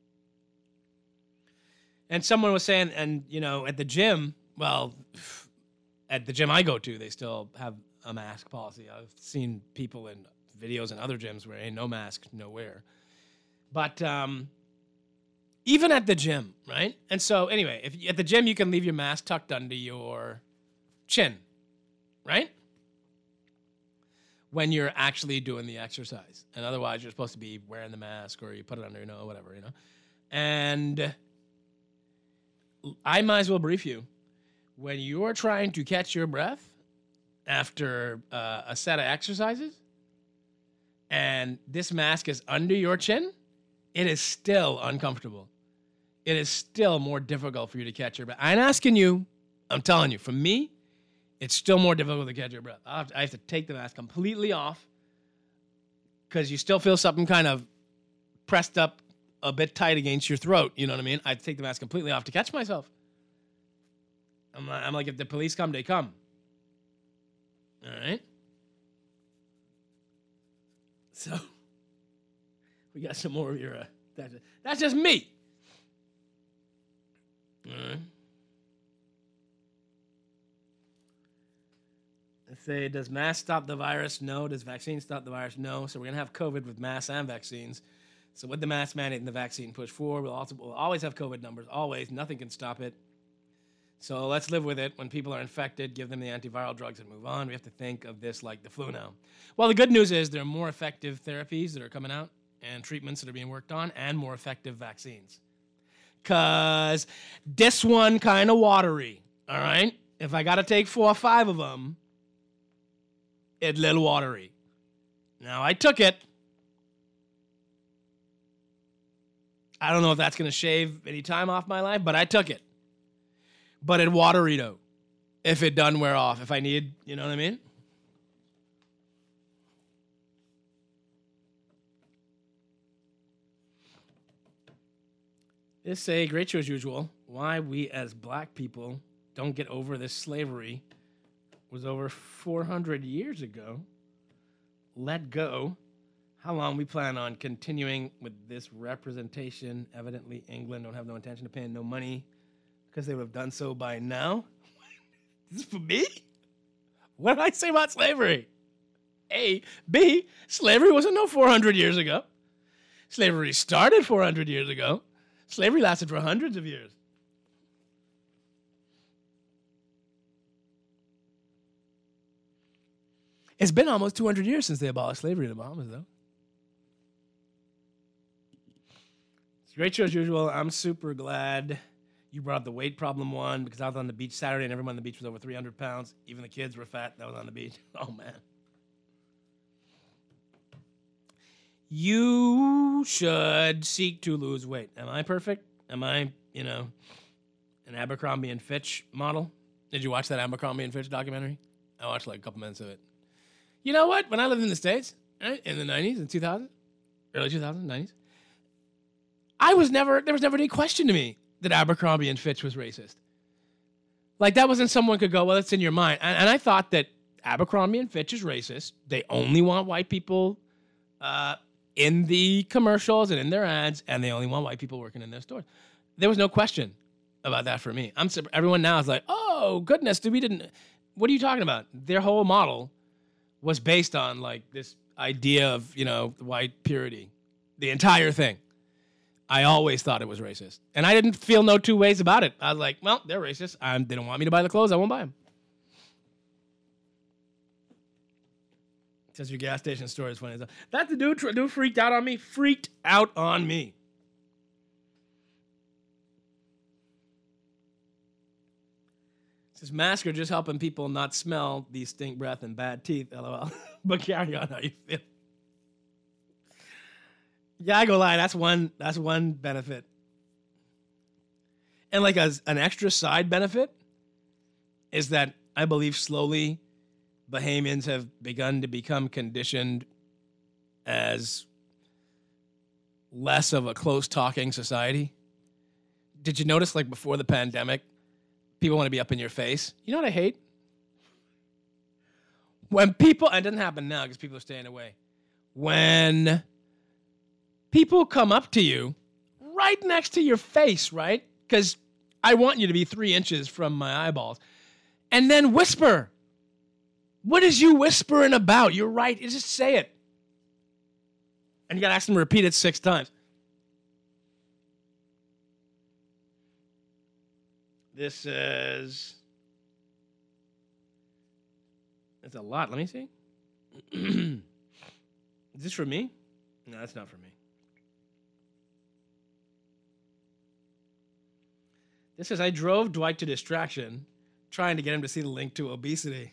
And someone was saying, and you know, at the gym, well, at the gym I go to, they still have a mask policy. I've seen people in videos in other gyms where ain't no mask, no wear. But um, even at the gym, right? And so anyway, if at the gym you can leave your mask tucked under your chin, right? When you're actually doing the exercise. And otherwise you're supposed to be wearing the mask or you put it under your nose, whatever, you know? And I might as well brief you. when you're trying to catch your breath after uh, a set of exercises and this mask is under your chin, it is still uncomfortable. It is still more difficult for you to catch your breath. I'm asking you, I'm telling you, for me, it's still more difficult to catch your breath. I have to, I have to take the mask completely off because you still feel something kind of pressed up a bit tight against your throat. You know what I mean? I have to take the mask completely off to catch myself. I'm like, I'm like, if the police come, they come. All right? So, we got some more of your, uh, that's, that's just me. All right. Let's say, does mask stop the virus? No. Does vaccine stop the virus? No. So we're going to have COVID with masks and vaccines. So with the mask mandate and the vaccine push forward, we'll, also, we'll always have COVID numbers. Always. Nothing can stop it. So let's live with it. When people are infected, give them the antiviral drugs and move on. We have to think of this like the flu now. Well, the good news is there are more effective therapies that are coming out and treatments that are being worked on and more effective vaccines. Because this one kind of watery, all right? If I got to take four or five of them, it's a little watery. Now, I took it. I don't know if that's going to shave any time off my life, but I took it. But it watery, though, if it doesn't wear off, if I need, you know what I mean? This say, great show as usual, why we as black people don't get over this slavery was over four hundred years ago. Let go. How long we plan on continuing with this representation? Evidently, England don't have no intention of paying no money because they would have done so by now. This is for me? What did I say about slavery? A. B. Slavery wasn't no four hundred years ago. Slavery started four hundred years ago. Slavery lasted for hundreds of years. It's been almost two hundred years since they abolished slavery in the Bahamas, though. It's a great show as usual. I'm super glad you brought up the weight problem one because I was on the beach Saturday and everyone on the beach was over three hundred pounds. Even the kids were fat that was on the beach. Oh, man. You should seek to lose weight. Am I perfect? Am I, you know, an Abercrombie and Fitch model? Did you watch that Abercrombie and Fitch documentary? I watched like a couple minutes of it. You know what? When I lived in the States, right, in the nineties, in two thousand, early two thousands, nineties, I was never, there was never any question to me that Abercrombie and Fitch was racist. Like, that wasn't someone could go, well, it's in your mind. And, and I thought that Abercrombie and Fitch is racist. They only want white people uh, in the commercials and in their ads, and they only want white people working in their stores. There was no question about that for me. I'm everyone now is like, oh, goodness, we didn't, what are you talking about? Their whole model was based on, like, this idea of, you know, white purity. The entire thing. I always thought it was racist. And I didn't feel no two ways about it. I was like, well, they're racist. Um, they don't want me to buy the clothes. I won't buy them. Says your gas station story is funny. That the dude, dude freaked out on me. Freaked out on me. Says mask are just helping people not smell these stink breath and bad teeth. LOL. But carry on how you feel. Yeah, I go lie. That's one. That's one benefit. And like as an extra side benefit is that I believe slowly Bahamians have begun to become conditioned as less of a close-talking society. Did you notice, like, before the pandemic, people want to be up in your face? You know what I hate? When people, and it doesn't happen now because people are staying away. When people come up to you right next to your face, right? Because I want you to be three inches from my eyeballs. And then whisper. What is you whispering about? You're right. You just say it. And you got to ask them to repeat it six times. This says... That's a lot. Let me see. Is this for me? No, that's not for me. This says, I drove Dwight to distraction trying to get him to see the link to obesity.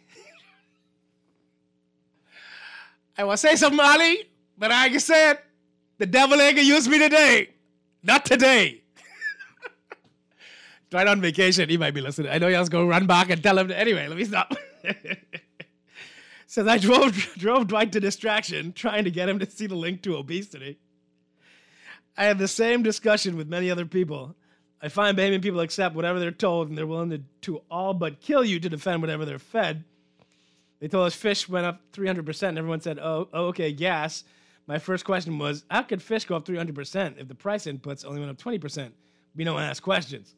I want to say something, Ali, but I can say it. The devil ain't gonna use me today. Not today. Dwight on vacation. He might be listening. I know y'all's gonna run back and tell him. To, anyway, let me stop. Says I drove drove Dwight to distraction, trying to get him to see the link to obesity. I had the same discussion with many other people. I find Bahamian people accept whatever they're told, and they're willing to, to all but kill you to defend whatever they're fed. They told us fish went up three hundred percent, and everyone said, oh, oh, okay, gas. My first question was, how could fish go up three hundred percent if the price inputs only went up twenty percent? We don't ask questions.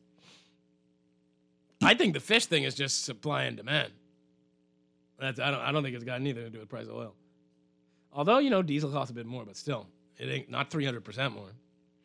I think the fish thing is just supply and demand. That's, I don't I don't think it's got anything to do with price of oil. Although, you know, diesel costs a bit more, but still, it ain't not three hundred percent more.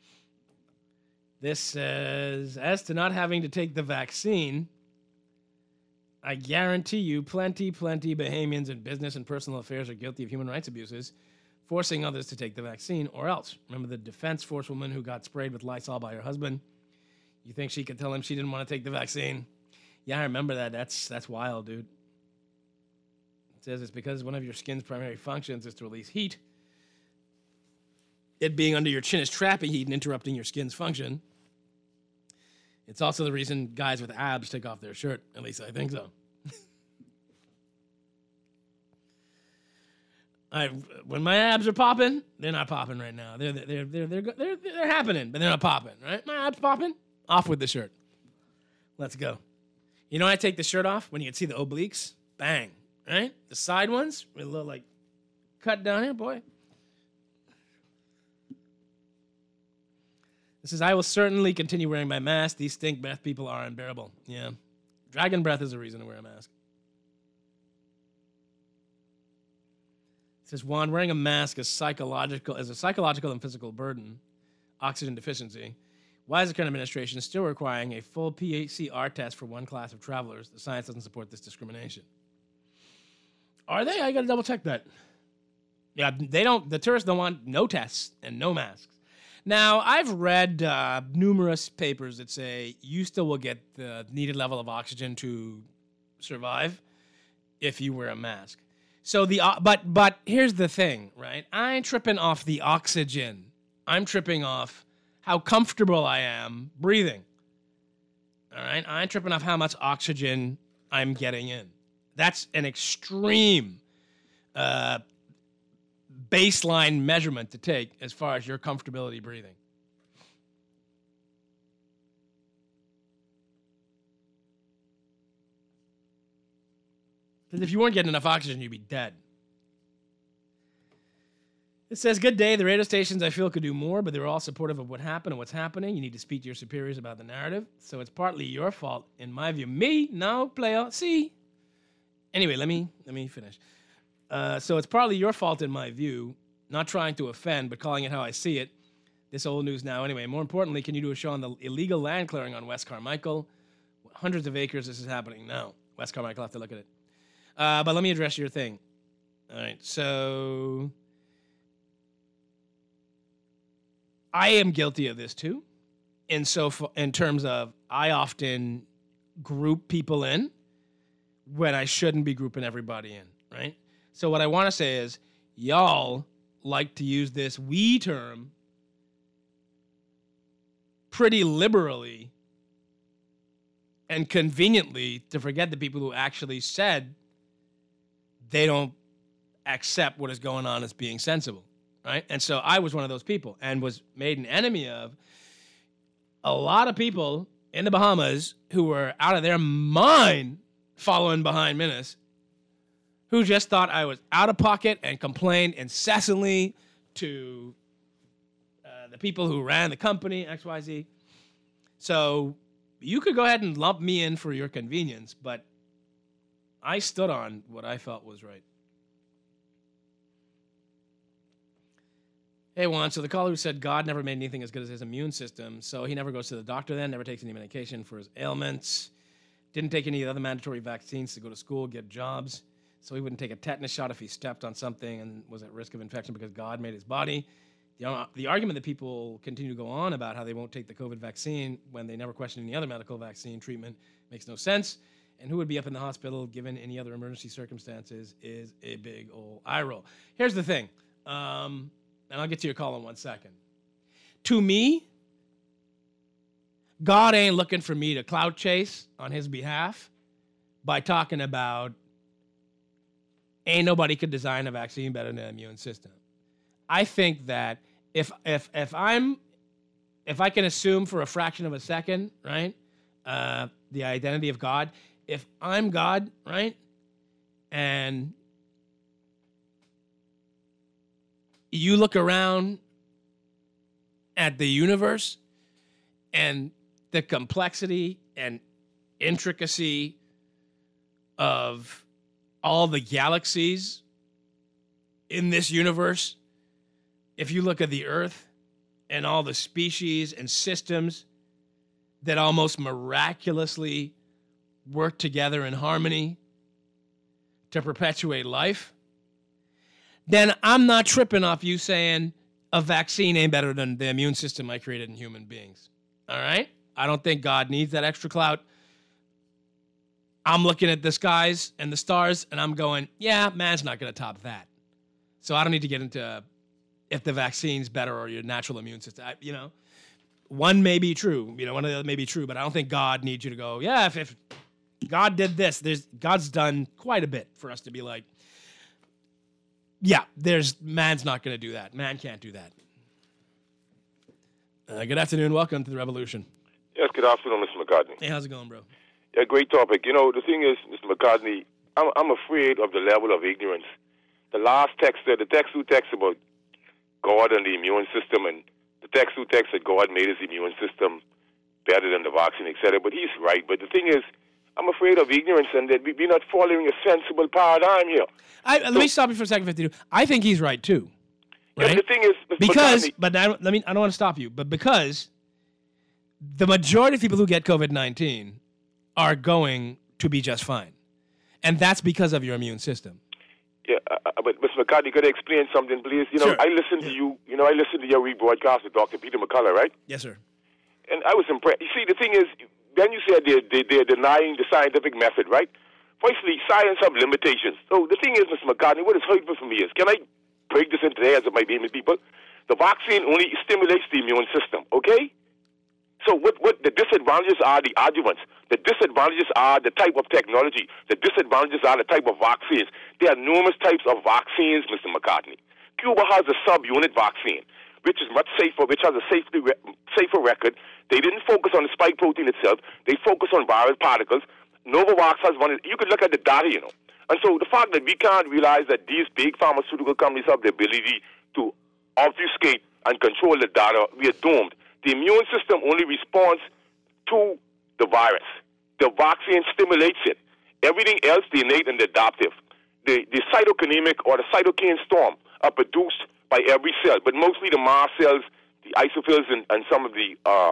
This says, as to not having to take the vaccine, I guarantee you plenty, plenty Bahamians in business and personal affairs are guilty of human rights abuses, forcing others to take the vaccine or else. Remember the defense force woman who got sprayed with Lysol by her husband? You think she could tell him she didn't want to take the vaccine? Yeah, I remember that. That's that's wild, dude. It says it's because one of your skin's primary functions is to release heat. It being under your chin is trapping heat and interrupting your skin's function. It's also the reason guys with abs take off their shirt. At least I think so. I when my abs are popping, they're not popping right now. They're they're they're they're they're, they're happening, but they're not popping, right? My abs popping. Off with the shirt. Let's go. You know, I take the shirt off when you can see the obliques. Bang, right? The side ones with a little like cut down here, boy. This is, I will certainly continue wearing my mask. These stink breath people are unbearable. Yeah. Dragon breath is a reason to wear a mask. It says, Juan, wearing a mask is psychological, as a psychological and physical burden, oxygen deficiency. Why is the current administration still requiring a full P H C R test for one class of travelers? The science doesn't support this discrimination. Are they? I got to double check that. Yeah, they don't, the tourists don't want no tests and no masks. Now, I've read uh, numerous papers that say you still will get the needed level of oxygen to survive if you wear a mask. So the uh, but but here's the thing, right? I ain't tripping off the oxygen. I'm tripping off how comfortable I am breathing. All right? I ain't tripping off how much oxygen I'm getting in. That's an extreme uh, baseline measurement to take as far as your comfortability breathing. Because if you weren't getting enough oxygen, you'd be dead. It says, good day. The radio stations, I feel, could do more, but they're all supportive of what happened and what's happening. You need to speak to your superiors about the narrative. So it's partly your fault, in my view. Me? No, player. See? Anyway, let me let me finish. Uh, so it's partly your fault, in my view, not trying to offend, but calling it how I see it. This old news now. Anyway, more importantly, can you do a show on the illegal land clearing on West Carmichael? Hundreds of acres, this is happening now. West Carmichael, I'll have to look at it. Uh, but let me address your thing. All right, so I am guilty of this too. And so for, in terms of I often group people in when I shouldn't be grouping everybody in, right? So what I want to say is y'all like to use this we term pretty liberally and conveniently to forget the people who actually said they don't accept what is going on as being sensible, right? And so I was one of those people and was made an enemy of a lot of people in the Bahamas who were out of their mind following behind Minnis, who just thought I was out of pocket and complained incessantly to uh, the people who ran the company, X Y Z. So you could go ahead and lump me in for your convenience, but I stood on what I felt was right. Hey, Juan, so the caller who said God never made anything as good as his immune system, so he never goes to the doctor then, never takes any medication for his ailments, didn't take any of the other mandatory vaccines to go to school, get jobs, so he wouldn't take a tetanus shot if he stepped on something and was at risk of infection because God made his body. The, the argument that people continue to go on about how they won't take the COVID vaccine when they never question any other medical vaccine treatment makes no sense. and who would be up in the hospital given any other emergency circumstances is a big old eye roll. Here's the thing, um, and I'll get to your call in one second. To me, God ain't looking for me to clout chase on his behalf by talking about ain't nobody could design a vaccine better than the immune system. I think that if if if I'm if I can assume for a fraction of a second, right, uh, the identity of God, if I'm God, right, and you look around at the universe and the complexity and intricacy of all the galaxies in this universe, if you look at the Earth and all the species and systems that almost miraculously work together in harmony to perpetuate life, then I'm not tripping off you saying a vaccine ain't better than the immune system I created in human beings. All right? I don't think God needs that extra clout. I'm looking at the skies and the stars, and I'm going, yeah, man's not going to top that. So I don't need to get into if the vaccine's better or your natural immune system. I, you know, one may be true. You know, one of the other may be true, but I don't think God needs you to go, yeah, if, if God did this, there's God's done quite a bit for us to be like, yeah, there's man's not going to do that. Man can't do that. Uh, good afternoon. Welcome to the Revolution. Yes, good afternoon, Mister McCartney. Hey, how's it going, bro? Yeah, great topic. You know, the thing is, Mister McCartney, I'm, I'm afraid of the level of ignorance. The last text, the text who texts about God and the immune system, and the text who texts that God made his immune system better than the vaccine, et cetera. But he's right. But the thing is, I'm afraid of ignorance and that we're not following a sensible paradigm here. I, let so, me stop you for a second, fifty-two. I think he's right, too. Right? Yeah, the thing is, Mister because, McCartney, but I don't, let me, I don't want to stop you, but because the majority of people who get COVID nineteen are going to be just fine. And that's because of your immune system. Yeah, uh, but Mister McCartney, could I explain something, please? You know, sure. I listened yeah. to you, you know, I listened to your rebroadcast with Doctor Peter McCullough, right? Yes, sir. And I was impressed. You see, the thing is, then you said they're, they, they're denying the scientific method, right? Firstly, science have limitations. So the thing is, Mister McCartney, what is hurtful for me is, can I break this into the heads of my baby people? The vaccine only stimulates the immune system, okay? So what, what the disadvantages are the adjuvants. The disadvantages are the type of technology. The disadvantages are the type of vaccines. There are numerous types of vaccines, Mister McCartney. Cuba has a subunit vaccine, which is much safer, which has a safety re- safer record. They didn't focus on the spike protein itself. They focus on viral particles. Novavax has one. You could look at the data, you know. And so the fact that we can't realize that these big pharmaceutical companies have the ability to obfuscate and control the data, we are doomed. The immune system only responds to the virus. The vaccine stimulates it. Everything else, the innate and the adaptive. The, the cytokinemic or the cytokine storm are produced by every cell, but mostly the mast cells, the isophils, and, and some of the uh,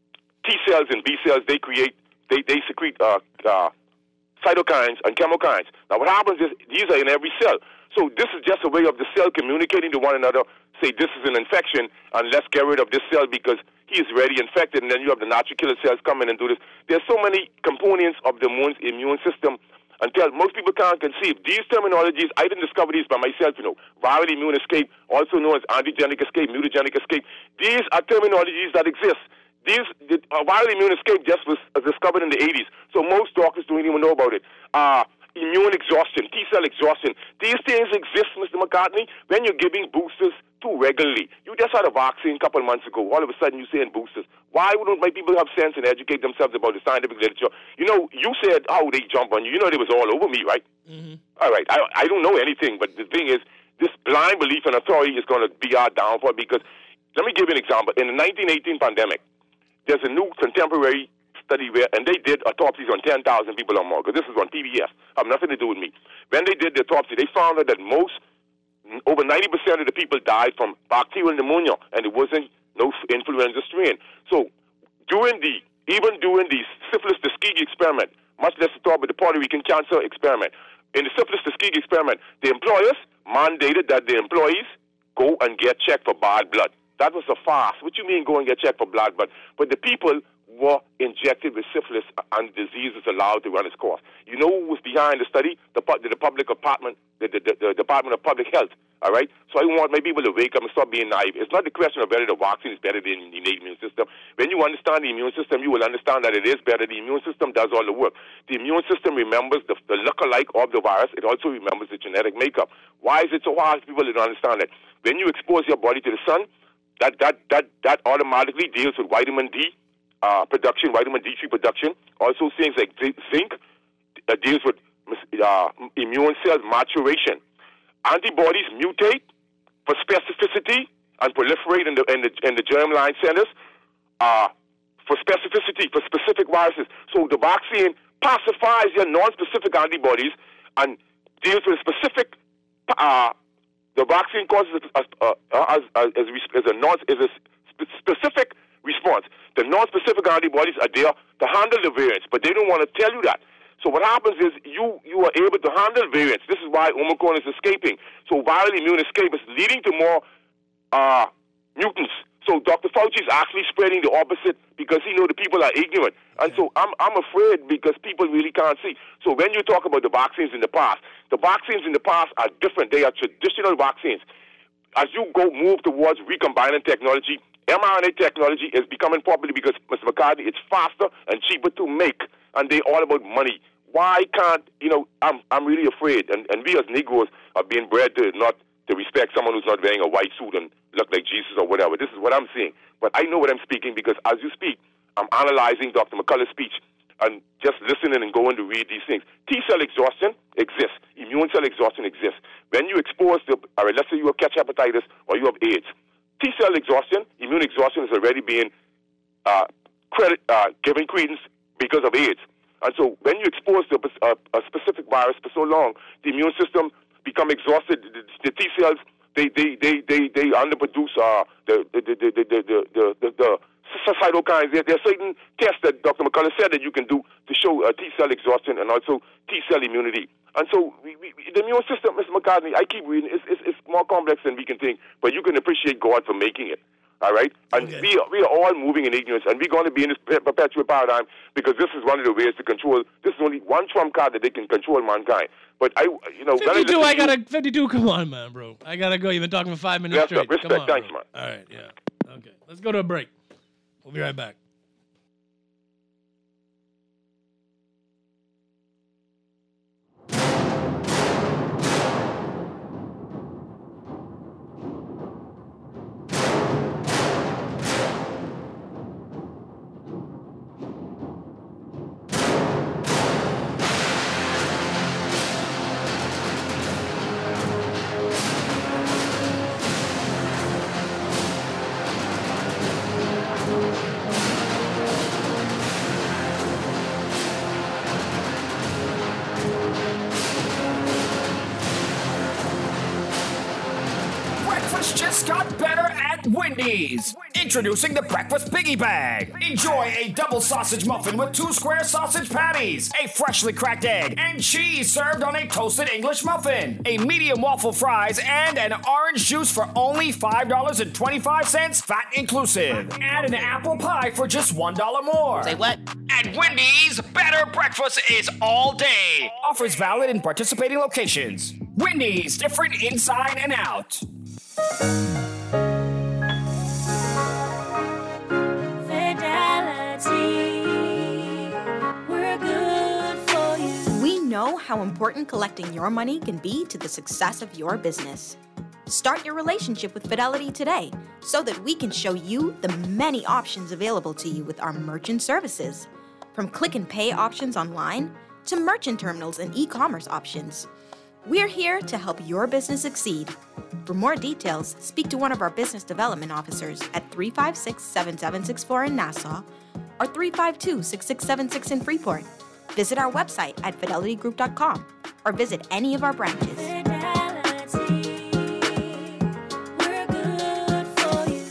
T cells and B cells, they create, they, they secrete uh, uh, cytokines and chemokines. Now, what happens is these are in every cell. So this is just a way of the cell communicating to one another, say this is an infection, and let's get rid of this cell because he is already infected, and then you have the natural killer cells come in and do this. There's so many components of the immune system until most people can't conceive. These terminologies, I didn't discover these by myself, you know. Viral immune escape, also known as antigenic escape, mutagenic escape. These are terminologies that exist. These the, uh, viral immune escape just was uh, discovered in the eighties, so most doctors don't even know about it. Uh, immune exhaustion, T-cell exhaustion. These things exist, Mister McCartney, when you're giving boosters too regularly. You just had a vaccine a couple of months ago. All of a sudden you're saying boosters. Why wouldn't my people have sense and educate themselves about the scientific literature? You know, you said, oh, they jump on you. You know, they was all over me, right? Mm-hmm. All right, I, I don't know anything, but the thing is, this blind belief in authority is going to be our downfall because, let me give you an example. In the nineteen eighteen pandemic, there's a new contemporary study where, and they did autopsies on ten thousand people or more, because this is on T B S, have nothing to do with me. When they did the autopsy, they found out that most, over ninety percent of the people died from bacterial pneumonia, and it wasn't no influenza strain. So during the, even during the syphilis Tuskegee experiment, much less to talk about the Puerto Rican cancer experiment, in the syphilis Tuskegee experiment, the employers mandated that the employees go and get checked for bad blood. That was a farce. What you mean go and get checked for blood blood? But the people were injected with syphilis and disease is allowed to run its course. You know who was behind the study? The, the, the public department, the, the, the, the Department of Public Health. All right? So I want my people to wake up and stop being naive. It's not the question of whether the vaccine is better than the innate immune system. When you understand the immune system, you will understand that it is better. The immune system does all the work. The immune system remembers the, the look-alike of the virus. It also remembers the genetic makeup. Why is it so hard for people to understand that? When you expose your body to the sun, that, that, that, that automatically deals with vitamin D uh, production, vitamin D three production. Also things like zinc uh, deals with uh, immune cell maturation. Antibodies mutate for specificity and proliferate in the, in the, in the germline centers uh, for specificity, for specific viruses. So the vaccine pacifies your non-specific antibodies and deals with a specific, uh, the vaccine causes a, a, a, as, as, as a non, is a specific response. The non-specific antibodies are there to handle the variants, but they don't want to tell you that. So what happens is you, you are able to handle variants. This is why Omicron is escaping. So viral immune escape is leading to more uh, mutants. So Doctor Fauci is actually spreading the opposite because he knows the people are ignorant. And so I'm, I'm afraid because people really can't see. So when you talk about the vaccines in the past, the vaccines in the past are different. They are traditional vaccines. As you go move towards recombining technology, mRNA technology is becoming popular because, Mister McCarthy, it's faster and cheaper to make, and they're all about money. Why can't, you know, I'm I'm really afraid, and, and we as Negroes are being bred to not to respect someone who's not wearing a white suit and look like Jesus or whatever. This is what I'm seeing. But I know what I'm speaking because as you speak, I'm analyzing Doctor McCullough's speech and just listening and going to read these things. T-cell exhaustion exists. Immune cell exhaustion exists. When you expose to, all right, let's say you have catch hepatitis or you have AIDS, T-cell exhaustion, immune exhaustion is already being uh, credit, uh, given credence because of AIDS. And so when you expose to a, a specific virus for so long, the immune system become exhausted. The, the T cells, they they they they, they underproduce uh, the, the, the, the, the, the, the, the cytokines. There, there are certain tests that Doctor McCullough said that you can do to show uh, T cell exhaustion and also T cell immunity. And so we, we, the immune system, Mister McCartney, I keep reading, it's, it's, it's more complex than we can think, but you can appreciate God for making it. All right? And okay. we, are, we are all moving in ignorance, and we're going to be in this perpetual paradigm because this is one of the ways to control. This is only one trump card that they can control mankind. But, I, you know... fifty-two, I got to... fifty-two, come on, man, bro. I got to go. You've been talking for five minutes yes, straight. Respect, come on, thanks, bro. man. All right, yeah. Okay, let's go to a break. We'll be right back. Just got better at Wendy's. Introducing the Breakfast Piggy Bag. Enjoy a double sausage muffin with two square sausage patties, a freshly cracked egg, and cheese served on a toasted English muffin, a medium waffle fries, and an orange juice for only five dollars and twenty-five cents, fat inclusive. And an apple pie for just one dollar more. Say what? At Wendy's, better breakfast is all day. Offers valid in participating locations. Wendy's, different inside and out. We're good for you. We know how important collecting your money can be to the success of your business. Start your relationship with Fidelity today so that we can show you the many options available to you with our merchant services. From click and pay options online to merchant terminals and e-commerce options. We're here to help your business succeed. For more details, speak to one of our business development officers at three five six, seven seven six four in Nassau or three five two, six six seven six in Freeport. Visit our website at fidelity group dot com or visit any of our branches. Fidelity, we're good for you.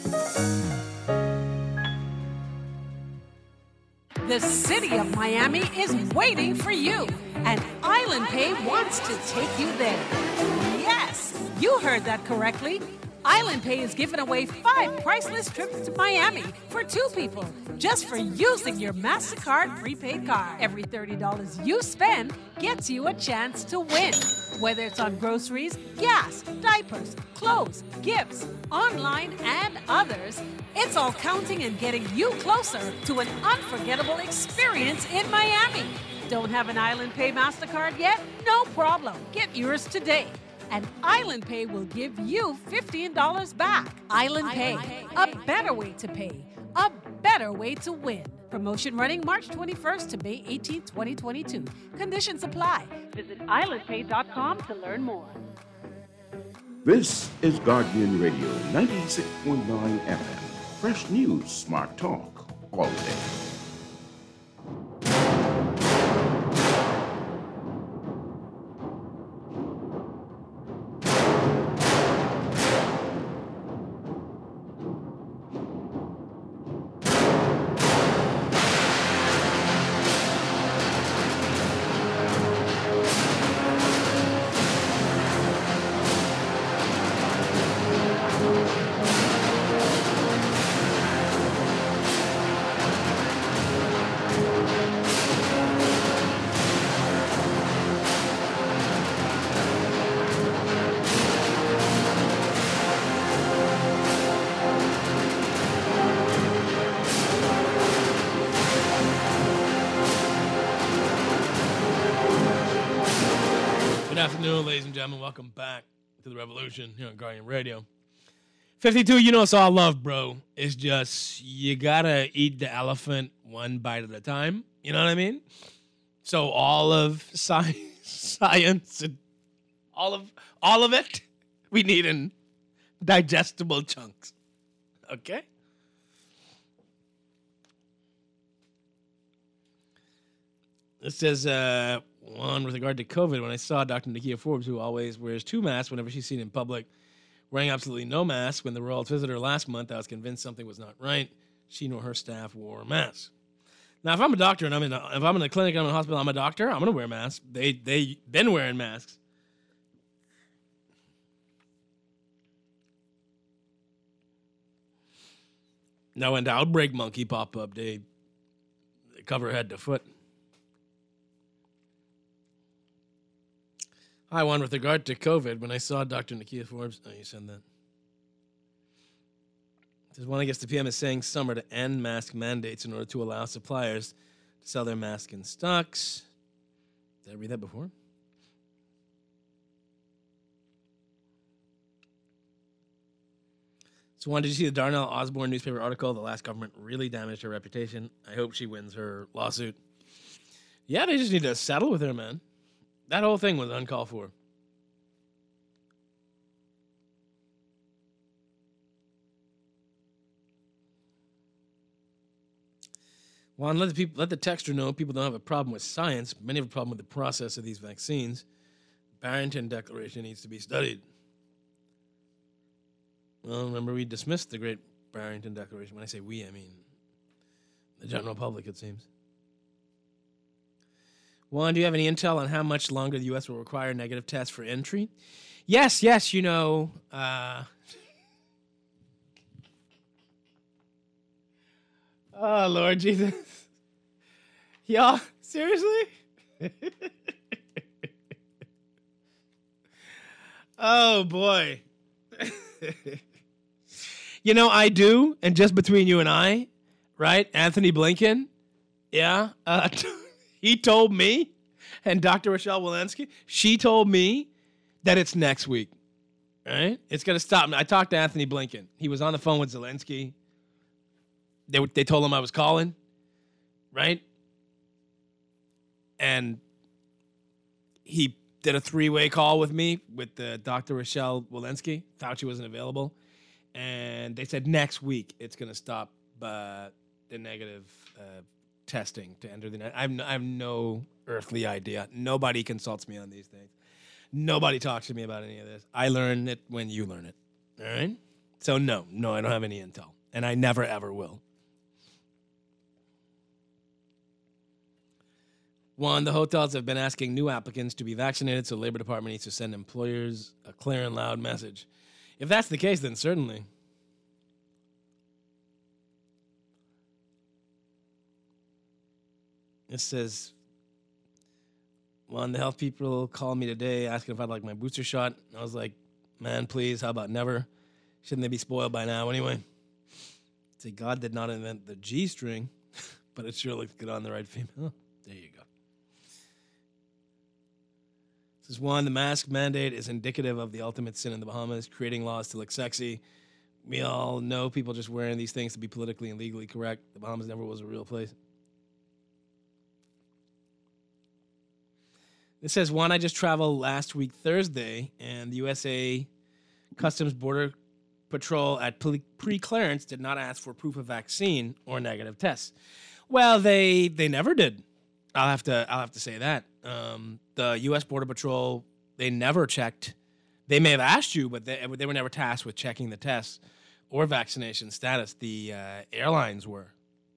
The city of Miami is waiting for you, and Island Pay wants to take you there. Yes, you heard that correctly. Island Pay is giving away five priceless trips to Miami for two people just for using your MasterCard prepaid card. Every thirty dollars you spend gets you a chance to win. Whether it's on groceries, gas, diapers, clothes, gifts, online, and others, it's all counting and getting you closer to an unforgettable experience in Miami. Don't have an Island Pay MasterCard yet? No problem. Get yours today. And Island Pay will give you fifteen dollars back. Island Pay, a better way to pay, a better way to win. Promotion running March twenty-first to May eighteenth, twenty twenty-two. Conditions apply. Visit island pay dot com to learn more. This is Guardian Radio ninety-six point nine F M. Fresh news, smart talk, all day. Good afternoon, ladies and gentlemen. Welcome back to the Revolution here on Guardian Radio. fifty-two, you know it's all love, bro. It's just, you gotta eat the elephant one bite at a time. You know what I mean? So all of science, science and all of all of it, we need in digestible chunks. Okay? This says, uh, one with regard to COVID, when I saw Doctor Nakia Forbes, who always wears two masks whenever she's seen in public, wearing absolutely no mask when the royals visited her last month, I was convinced something was not right. She nor her staff wore masks. Now, if I'm a doctor and I'm in a, if I'm in a clinic and I'm in a hospital, I'm a doctor, I'm going to wear masks. They, they been wearing masks. Now, when the outbreak monkey pop up, they, they cover head to foot. Hi, Juan. With regard to COVID, when I saw Doctor Nakia Forbes, oh, you send that. Says one against the P M is saying summer to end mask mandates in order to allow suppliers to sell their masks in stocks. Did I read that before? So, Juan, did you see the Darnell Osborne newspaper article? The last government really damaged her reputation. I hope she wins her lawsuit. Yeah, they just need to settle with her, man. That whole thing was uncalled for. Juan, let the people, let the texter know people don't have a problem with science. Many have a problem with the process of these vaccines. Barrington Declaration needs to be studied. Well, remember we dismissed the great Barrington Declaration. When I say we, I mean the general public, it seems. Juan, do you have any intel on how much longer the U S will require negative tests for entry? Yes, yes, you know. Uh, oh, Lord Jesus. Y'all, seriously? Oh, boy. You know, I do, and just between you and I, right? Anthony Blinken, yeah, uh, he told me, and Doctor Rochelle Walensky, she told me that it's next week, right? It's going to stop. I talked to Anthony Blinken. He was on the phone with Zelensky. They, they told him I was calling, right? And he did a three-way call with me with uh, Doctor Rochelle Walensky. Fauci wasn't available. And they said next week it's going to stop uh, the negative uh, testing to enter the net. I have, no, I have no earthly idea. Nobody consults me on these things. Nobody talks to me about any of this. I learn it when you learn it. All right? So no, no, I don't have any intel. And I never, ever will. One, the hotels have been asking new applicants to be vaccinated, so the Labor Department needs to send employers a clear and loud message. If that's the case, then certainly. It says, one, the health people called me today asking if I'd like my booster shot. I was like, man, please, how about never? Shouldn't they be spoiled by now anyway? Say, God did not invent the G string, but it sure looks good on the right female. There you go. This is one, the mask mandate is indicative of the ultimate sin in the Bahamas, creating laws to look sexy. We all know people just wearing these things to be politically and legally correct. The Bahamas never was a real place. It says, one, I just traveled last week Thursday, and the U S A Customs Border Patrol at pre-clearance did not ask for proof of vaccine or negative tests. Well, they they never did. I'll have to I'll have to say that. Um, the U S Border Patrol, they never checked. They may have asked you, but they, they were never tasked with checking the tests or vaccination status. The uh, airlines were.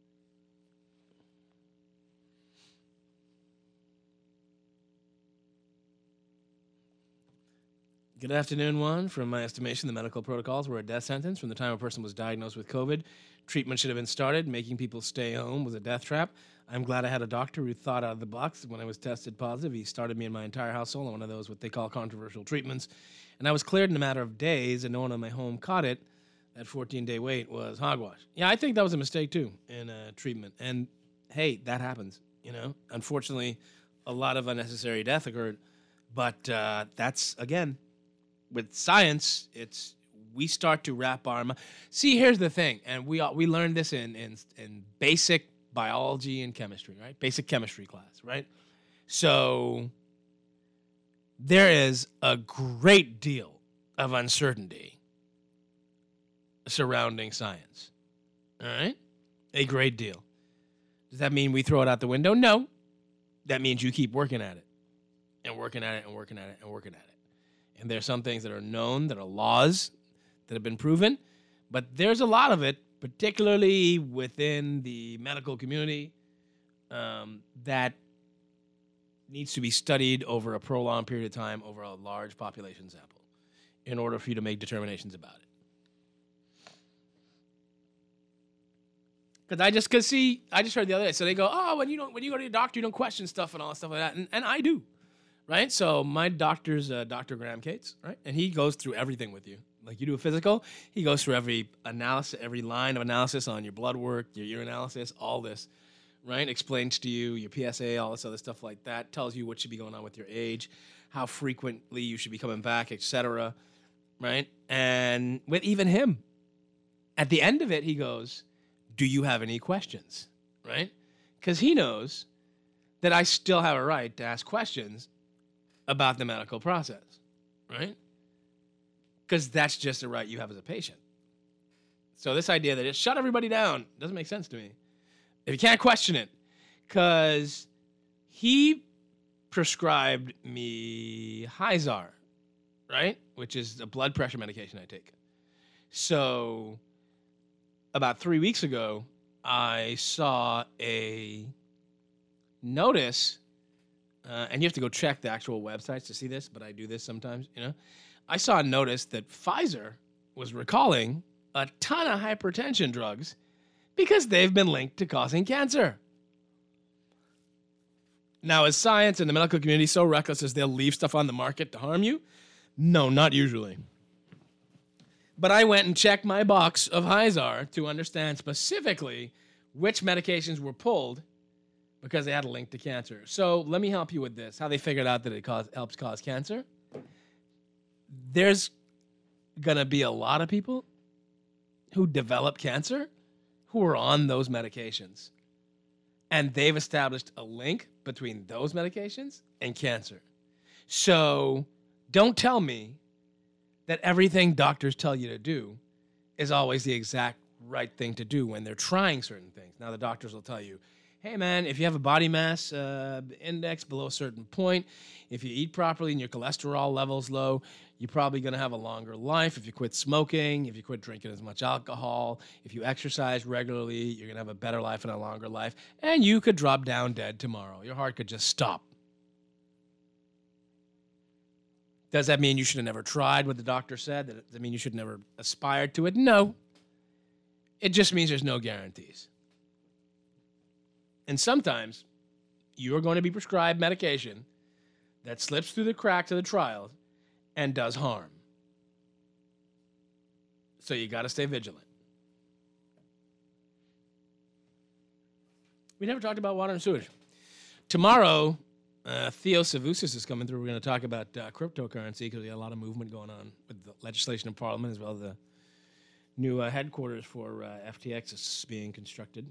Good afternoon, one. From my estimation, the medical protocols were a death sentence. From the time a person was diagnosed with COVID, treatment should have been started. Making people stay home was a death trap. I'm glad I had a doctor who thought out of the box. When I was tested positive, he started me and my entire household on one of those what they call controversial treatments. And I was cleared in a matter of days, and no one in my home caught it. That fourteen-day wait was hogwash. Yeah, I think that was a mistake, too, in uh, treatment. And, hey, that happens, you know. Unfortunately, a lot of unnecessary death occurred. But uh, that's, again... with science, it's we start to wrap our mind. See, here's the thing, and we we learned this in, in in basic biology and chemistry, right? Basic chemistry class, right? So there is a great deal of uncertainty surrounding science, all right? A great deal. Does that mean we throw it out the window? No. That means you keep working at it and working at it and working at it and working at it. And there's some things that are known, that are laws, that have been proven. But there's a lot of it, particularly within the medical community, um, that needs to be studied over a prolonged period of time, over a large population sample, in order for you to make determinations about it. Because I just, because see, I just heard the other day, so they go, oh, when you don't, when you go to your doctor, you don't question stuff and all that stuff like that. And, and I do. Right? So my doctor's uh, Doctor Graham Cates, right? And he goes through everything with you. Like you do a physical, he goes through every analysis, every line of analysis on your blood work, your urinalysis, all this, right? Explains to you your P S A, all this other stuff like that. Tells you what should be going on with your age, how frequently you should be coming back, et cetera, right? And with even him, at the end of it, he goes, do you have any questions, right? Because he knows that I still have a right to ask questions about the medical process, right? Because that's just a right you have as a patient. So this idea that it shut everybody down doesn't make sense to me. If you can't question it, because he prescribed me Hyzar, right? Which is a blood pressure medication I take. So about three weeks ago, I saw a notice. Uh, and you have to go check the actual websites to see this, but I do this sometimes, you know. I saw a notice that Pfizer was recalling a ton of hypertension drugs because they've been linked to causing cancer. Now, is science and the medical community so reckless as they'll leave stuff on the market to harm you? No, not usually. But I went and checked my box of Hyzar to understand specifically which medications were pulled because they had a link to cancer. So let me help you with this, how they figured out that it cause, helps cause cancer. There's going to be a lot of people who develop cancer who are on those medications. And they've established a link between those medications and cancer. So don't tell me that everything doctors tell you to do is always the exact right thing to do when they're trying certain things. Now, the doctors will tell you, hey, man, if you have a body mass uh, index below a certain point, if you eat properly and your cholesterol level's low, you're probably going to have a longer life. If you quit smoking, if you quit drinking as much alcohol, if you exercise regularly, you're going to have a better life and a longer life. And you could drop down dead tomorrow. Your heart could just stop. Does that mean you should have never tried what the doctor said? Does that mean you should never aspire to it? No. It just means there's no guarantees. And sometimes you are going to be prescribed medication that slips through the cracks of the trials and does harm. So you got to stay vigilant. We never talked about water and sewage. Tomorrow, uh, Theo Savousis is coming through. We're going to talk about uh, cryptocurrency because we got a lot of movement going on with the legislation in Parliament as well as the new uh, headquarters for uh, F T X is being constructed.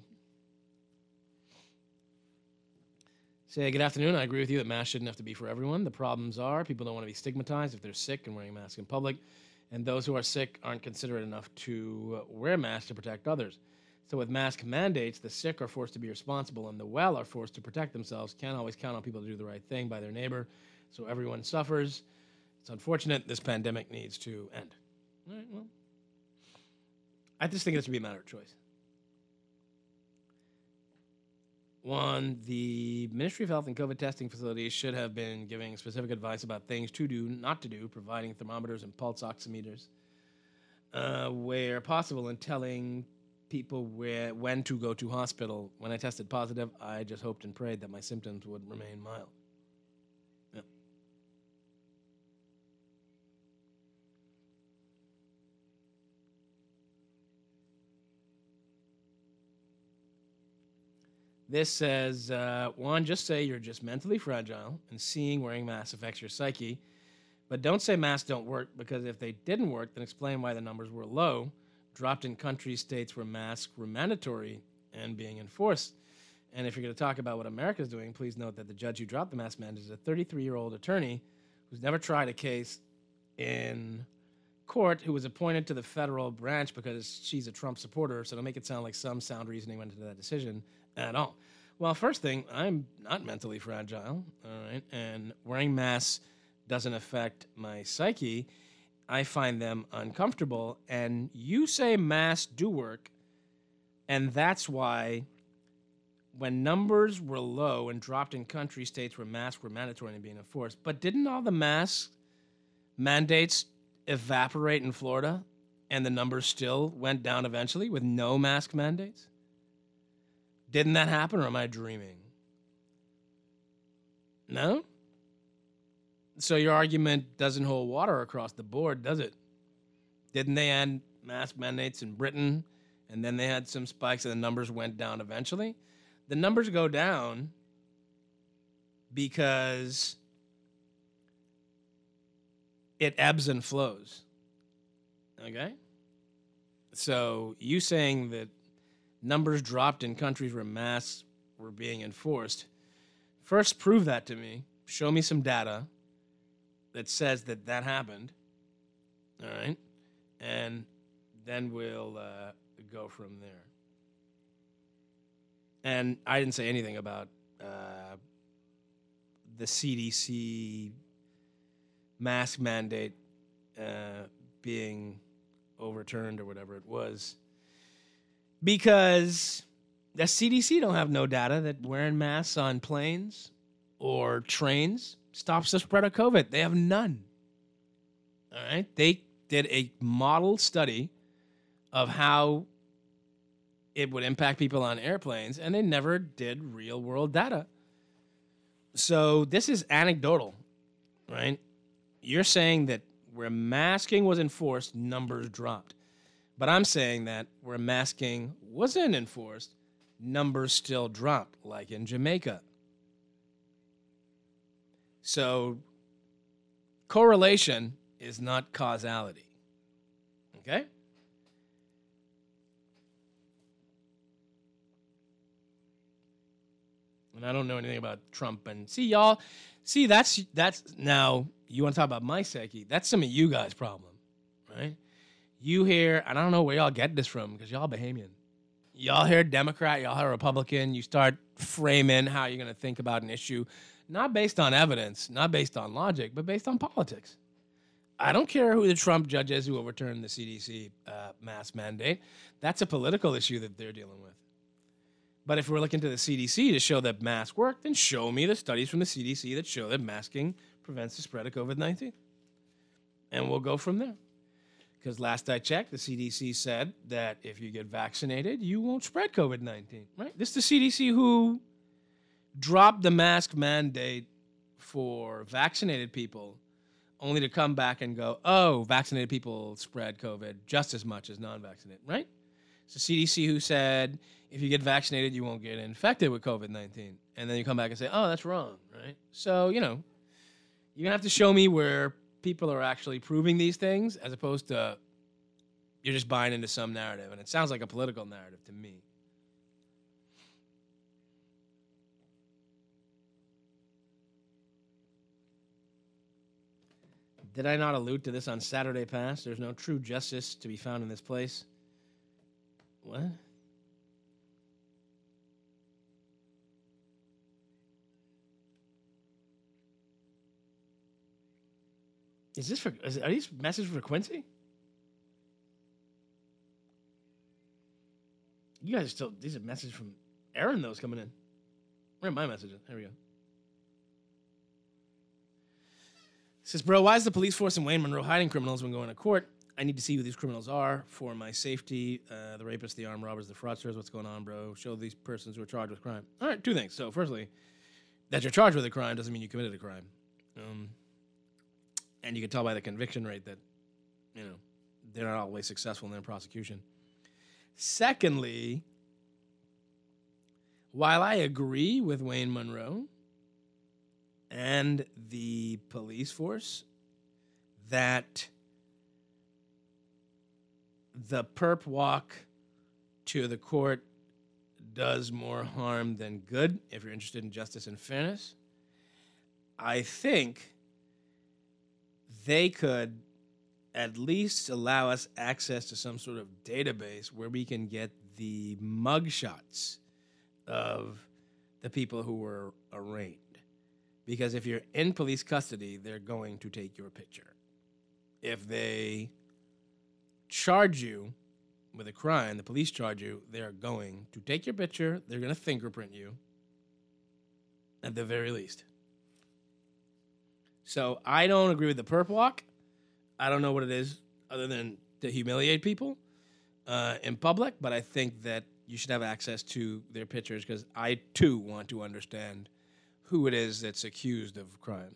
Say, good afternoon. I agree with you that masks shouldn't have to be for everyone. The problems are people don't want to be stigmatized if they're sick and wearing masks in public, and those who are sick aren't considerate enough to uh, wear masks to protect others. So with mask mandates, the sick are forced to be responsible and the well are forced to protect themselves. Can't always count on people to do the right thing by their neighbor, so everyone suffers. It's unfortunate. This pandemic needs to end. All right, well, I just think it should be a matter of choice. One, the Ministry of Health and COVID testing facilities should have been giving specific advice about things to do, not to do, providing thermometers and pulse oximeters uh, where possible, and telling people where when to go to hospital. When I tested positive, I just hoped and prayed that my symptoms would remain mild. Yeah. This says, uh, one, just say you're just mentally fragile and seeing wearing masks affects your psyche. But don't say masks don't work, because if they didn't work, then explain why the numbers were low, dropped in countries, states where masks were mandatory and being enforced. And if you're going to talk about what America's doing, please note that the judge who dropped the mask mandate is a thirty-three-year-old attorney who's never tried a case in court, who was appointed to the federal branch because she's a Trump supporter, so don't make it sound like some sound reasoning went into that decision at all. Well, first thing, I'm not mentally fragile, all right, and wearing masks doesn't affect my psyche. I find them uncomfortable, and you say masks do work, and that's why when numbers were low and dropped in country states where masks were mandatory and being enforced, but didn't all the mask mandates evaporate in Florida, and the numbers still went down eventually with no mask mandates? Didn't that happen, or am I dreaming? No? So your argument doesn't hold water across the board, does it? Didn't they end mask mandates in Britain, and then they had some spikes and the numbers went down eventually? The numbers go down because it ebbs and flows, okay? So you saying that numbers dropped in countries where masks were being enforced, first prove that to me. Show me some data that says that that happened, all right? And then we'll uh, go from there. And I didn't say anything about uh, the C D C mask mandate uh, being overturned or whatever it was, because the C D C don't have no data that wearing masks on planes or trains stops the spread of COVID. They have none. All right? They did a model study of how it would impact people on airplanes, and they never did real-world data. So this is anecdotal, right? You're saying that where masking was enforced, numbers dropped. But I'm saying that where masking wasn't enforced, numbers still dropped, like in Jamaica. So correlation is not causality. Okay? And I don't know anything about Trump. And see, y'all, see, that's, that's now, you want to talk about my psyche. That's some of you guys' problem, right? You hear, and I don't know where y'all get this from, because y'all Bahamian. Y'all hear Democrat, y'all hear Republican, you start framing how you're going to think about an issue, not based on evidence, not based on logic, but based on politics. I don't care who the Trump judge is who overturned the C D C uh, mask mandate. That's a political issue that they're dealing with. But if we're looking to the C D C to show that masks work, then show me the studies from the C D C that show that masking prevents the spread of COVID nineteen. and we'll go from there. Because last I checked, the C D C said that if you get vaccinated, you won't spread COVID nineteen, right? This is the C D C who dropped the mask mandate for vaccinated people, only to come back and go, oh, vaccinated people spread COVID just as much as non-vaccinated, right? It's the C D C who said, if you get vaccinated, you won't get infected with COVID nineteen. And then you come back and say, oh, that's wrong, right? So, you know, you're going to have to show me where people are actually proving these things as opposed to you're just buying into some narrative. And it sounds like a political narrative to me. Did I not allude to this on Saturday past? There's no true justice to be found in this place. What? Is this for, is, are these messages for Quincy? You guys are still, these are messages from Aaron, those coming in. Where are my messages? There we go. It says, bro, why is the police force in Wayne Monroe hiding criminals when going to court? I need to see who these criminals are for my safety. Uh, the rapists, the armed robbers, the fraudsters. What's going on, bro? Show these persons who are charged with crime. All right, two things. So, firstly, that you're charged with a crime doesn't mean you committed a crime. Um, and you can tell by the conviction rate that, you know, they're not always successful in their prosecution. Secondly, while I agree with Wayne Monroe and the police force that the perp walk to the court does more harm than good, if you're interested in justice and fairness, I think they could at least allow us access to some sort of database where we can get the mugshots of the people who were arraigned. Because if you're in police custody, they're going to take your picture. If they charge you with a crime, the police charge you, they're going to take your picture, they're going to fingerprint you, at the very least. So I don't agree with the perp walk. I don't know what it is other than to humiliate people uh, in public, but I think that you should have access to their pictures because I, too, want to understand who it is that's accused of crime.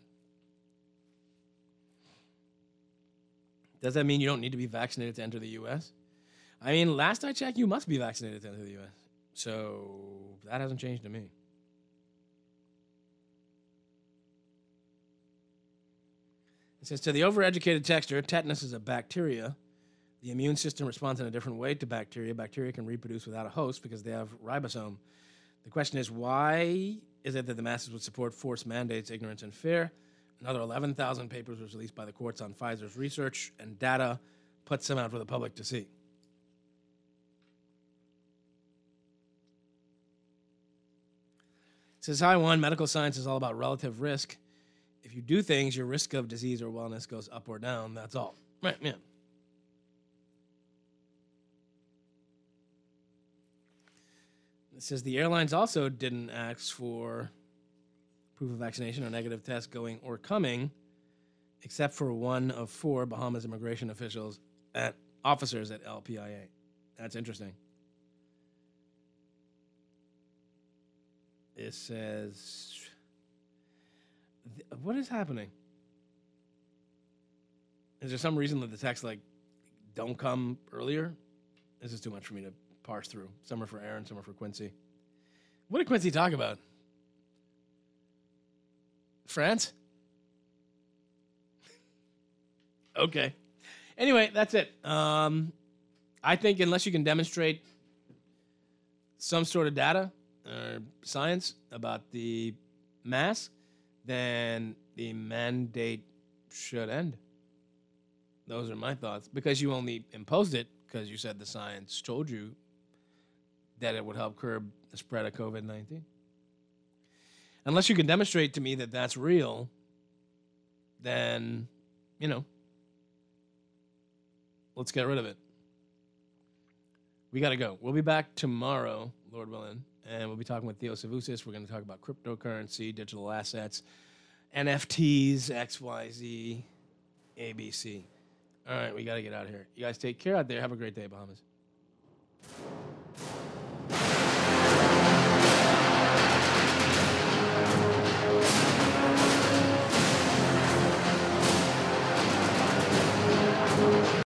Does that mean you don't need to be vaccinated to enter the U S? I mean, last I checked, you must be vaccinated to enter the U S. So that hasn't changed to me. It says, to the overeducated texter, tetanus is a bacteria. The immune system responds in a different way to bacteria. Bacteria can reproduce without a host because they have ribosome. The question is, why is it that the masses would support forced mandates, ignorance, and fear? Another eleven thousand papers was released by the courts on Pfizer's research, and data puts them out for the public to see. It says, hi, one, medical science is all about relative risk. If you do things, your risk of disease or wellness goes up or down. That's all. Right, yeah. It says the airlines also didn't ask for proof of vaccination or negative test going or coming, except for one of four Bahamas immigration officials at officers at L P I A. That's interesting. It says, what is happening? Is there some reason that the text, like, don't come earlier? This is too much for me to parse through. Some are for Aaron, some are for Quincy. What did Quincy talk about? France? Okay. Anyway, that's it. Um, I think unless you can demonstrate some sort of data or science about the mask, then the mandate should end. Those are my thoughts. Because you only imposed it because you said the science told you that it would help curb the spread of COVID nineteen. Unless you can demonstrate to me that that's real, then, you know, let's get rid of it. We got to go. We'll be back tomorrow, Lord willing, and we'll be talking with Theo Savusis. We're going to talk about cryptocurrency, digital assets, N F Ts, X Y Z. A B C. All right, we got to get out of here. You guys take care out there. Have a great day, Bahamas.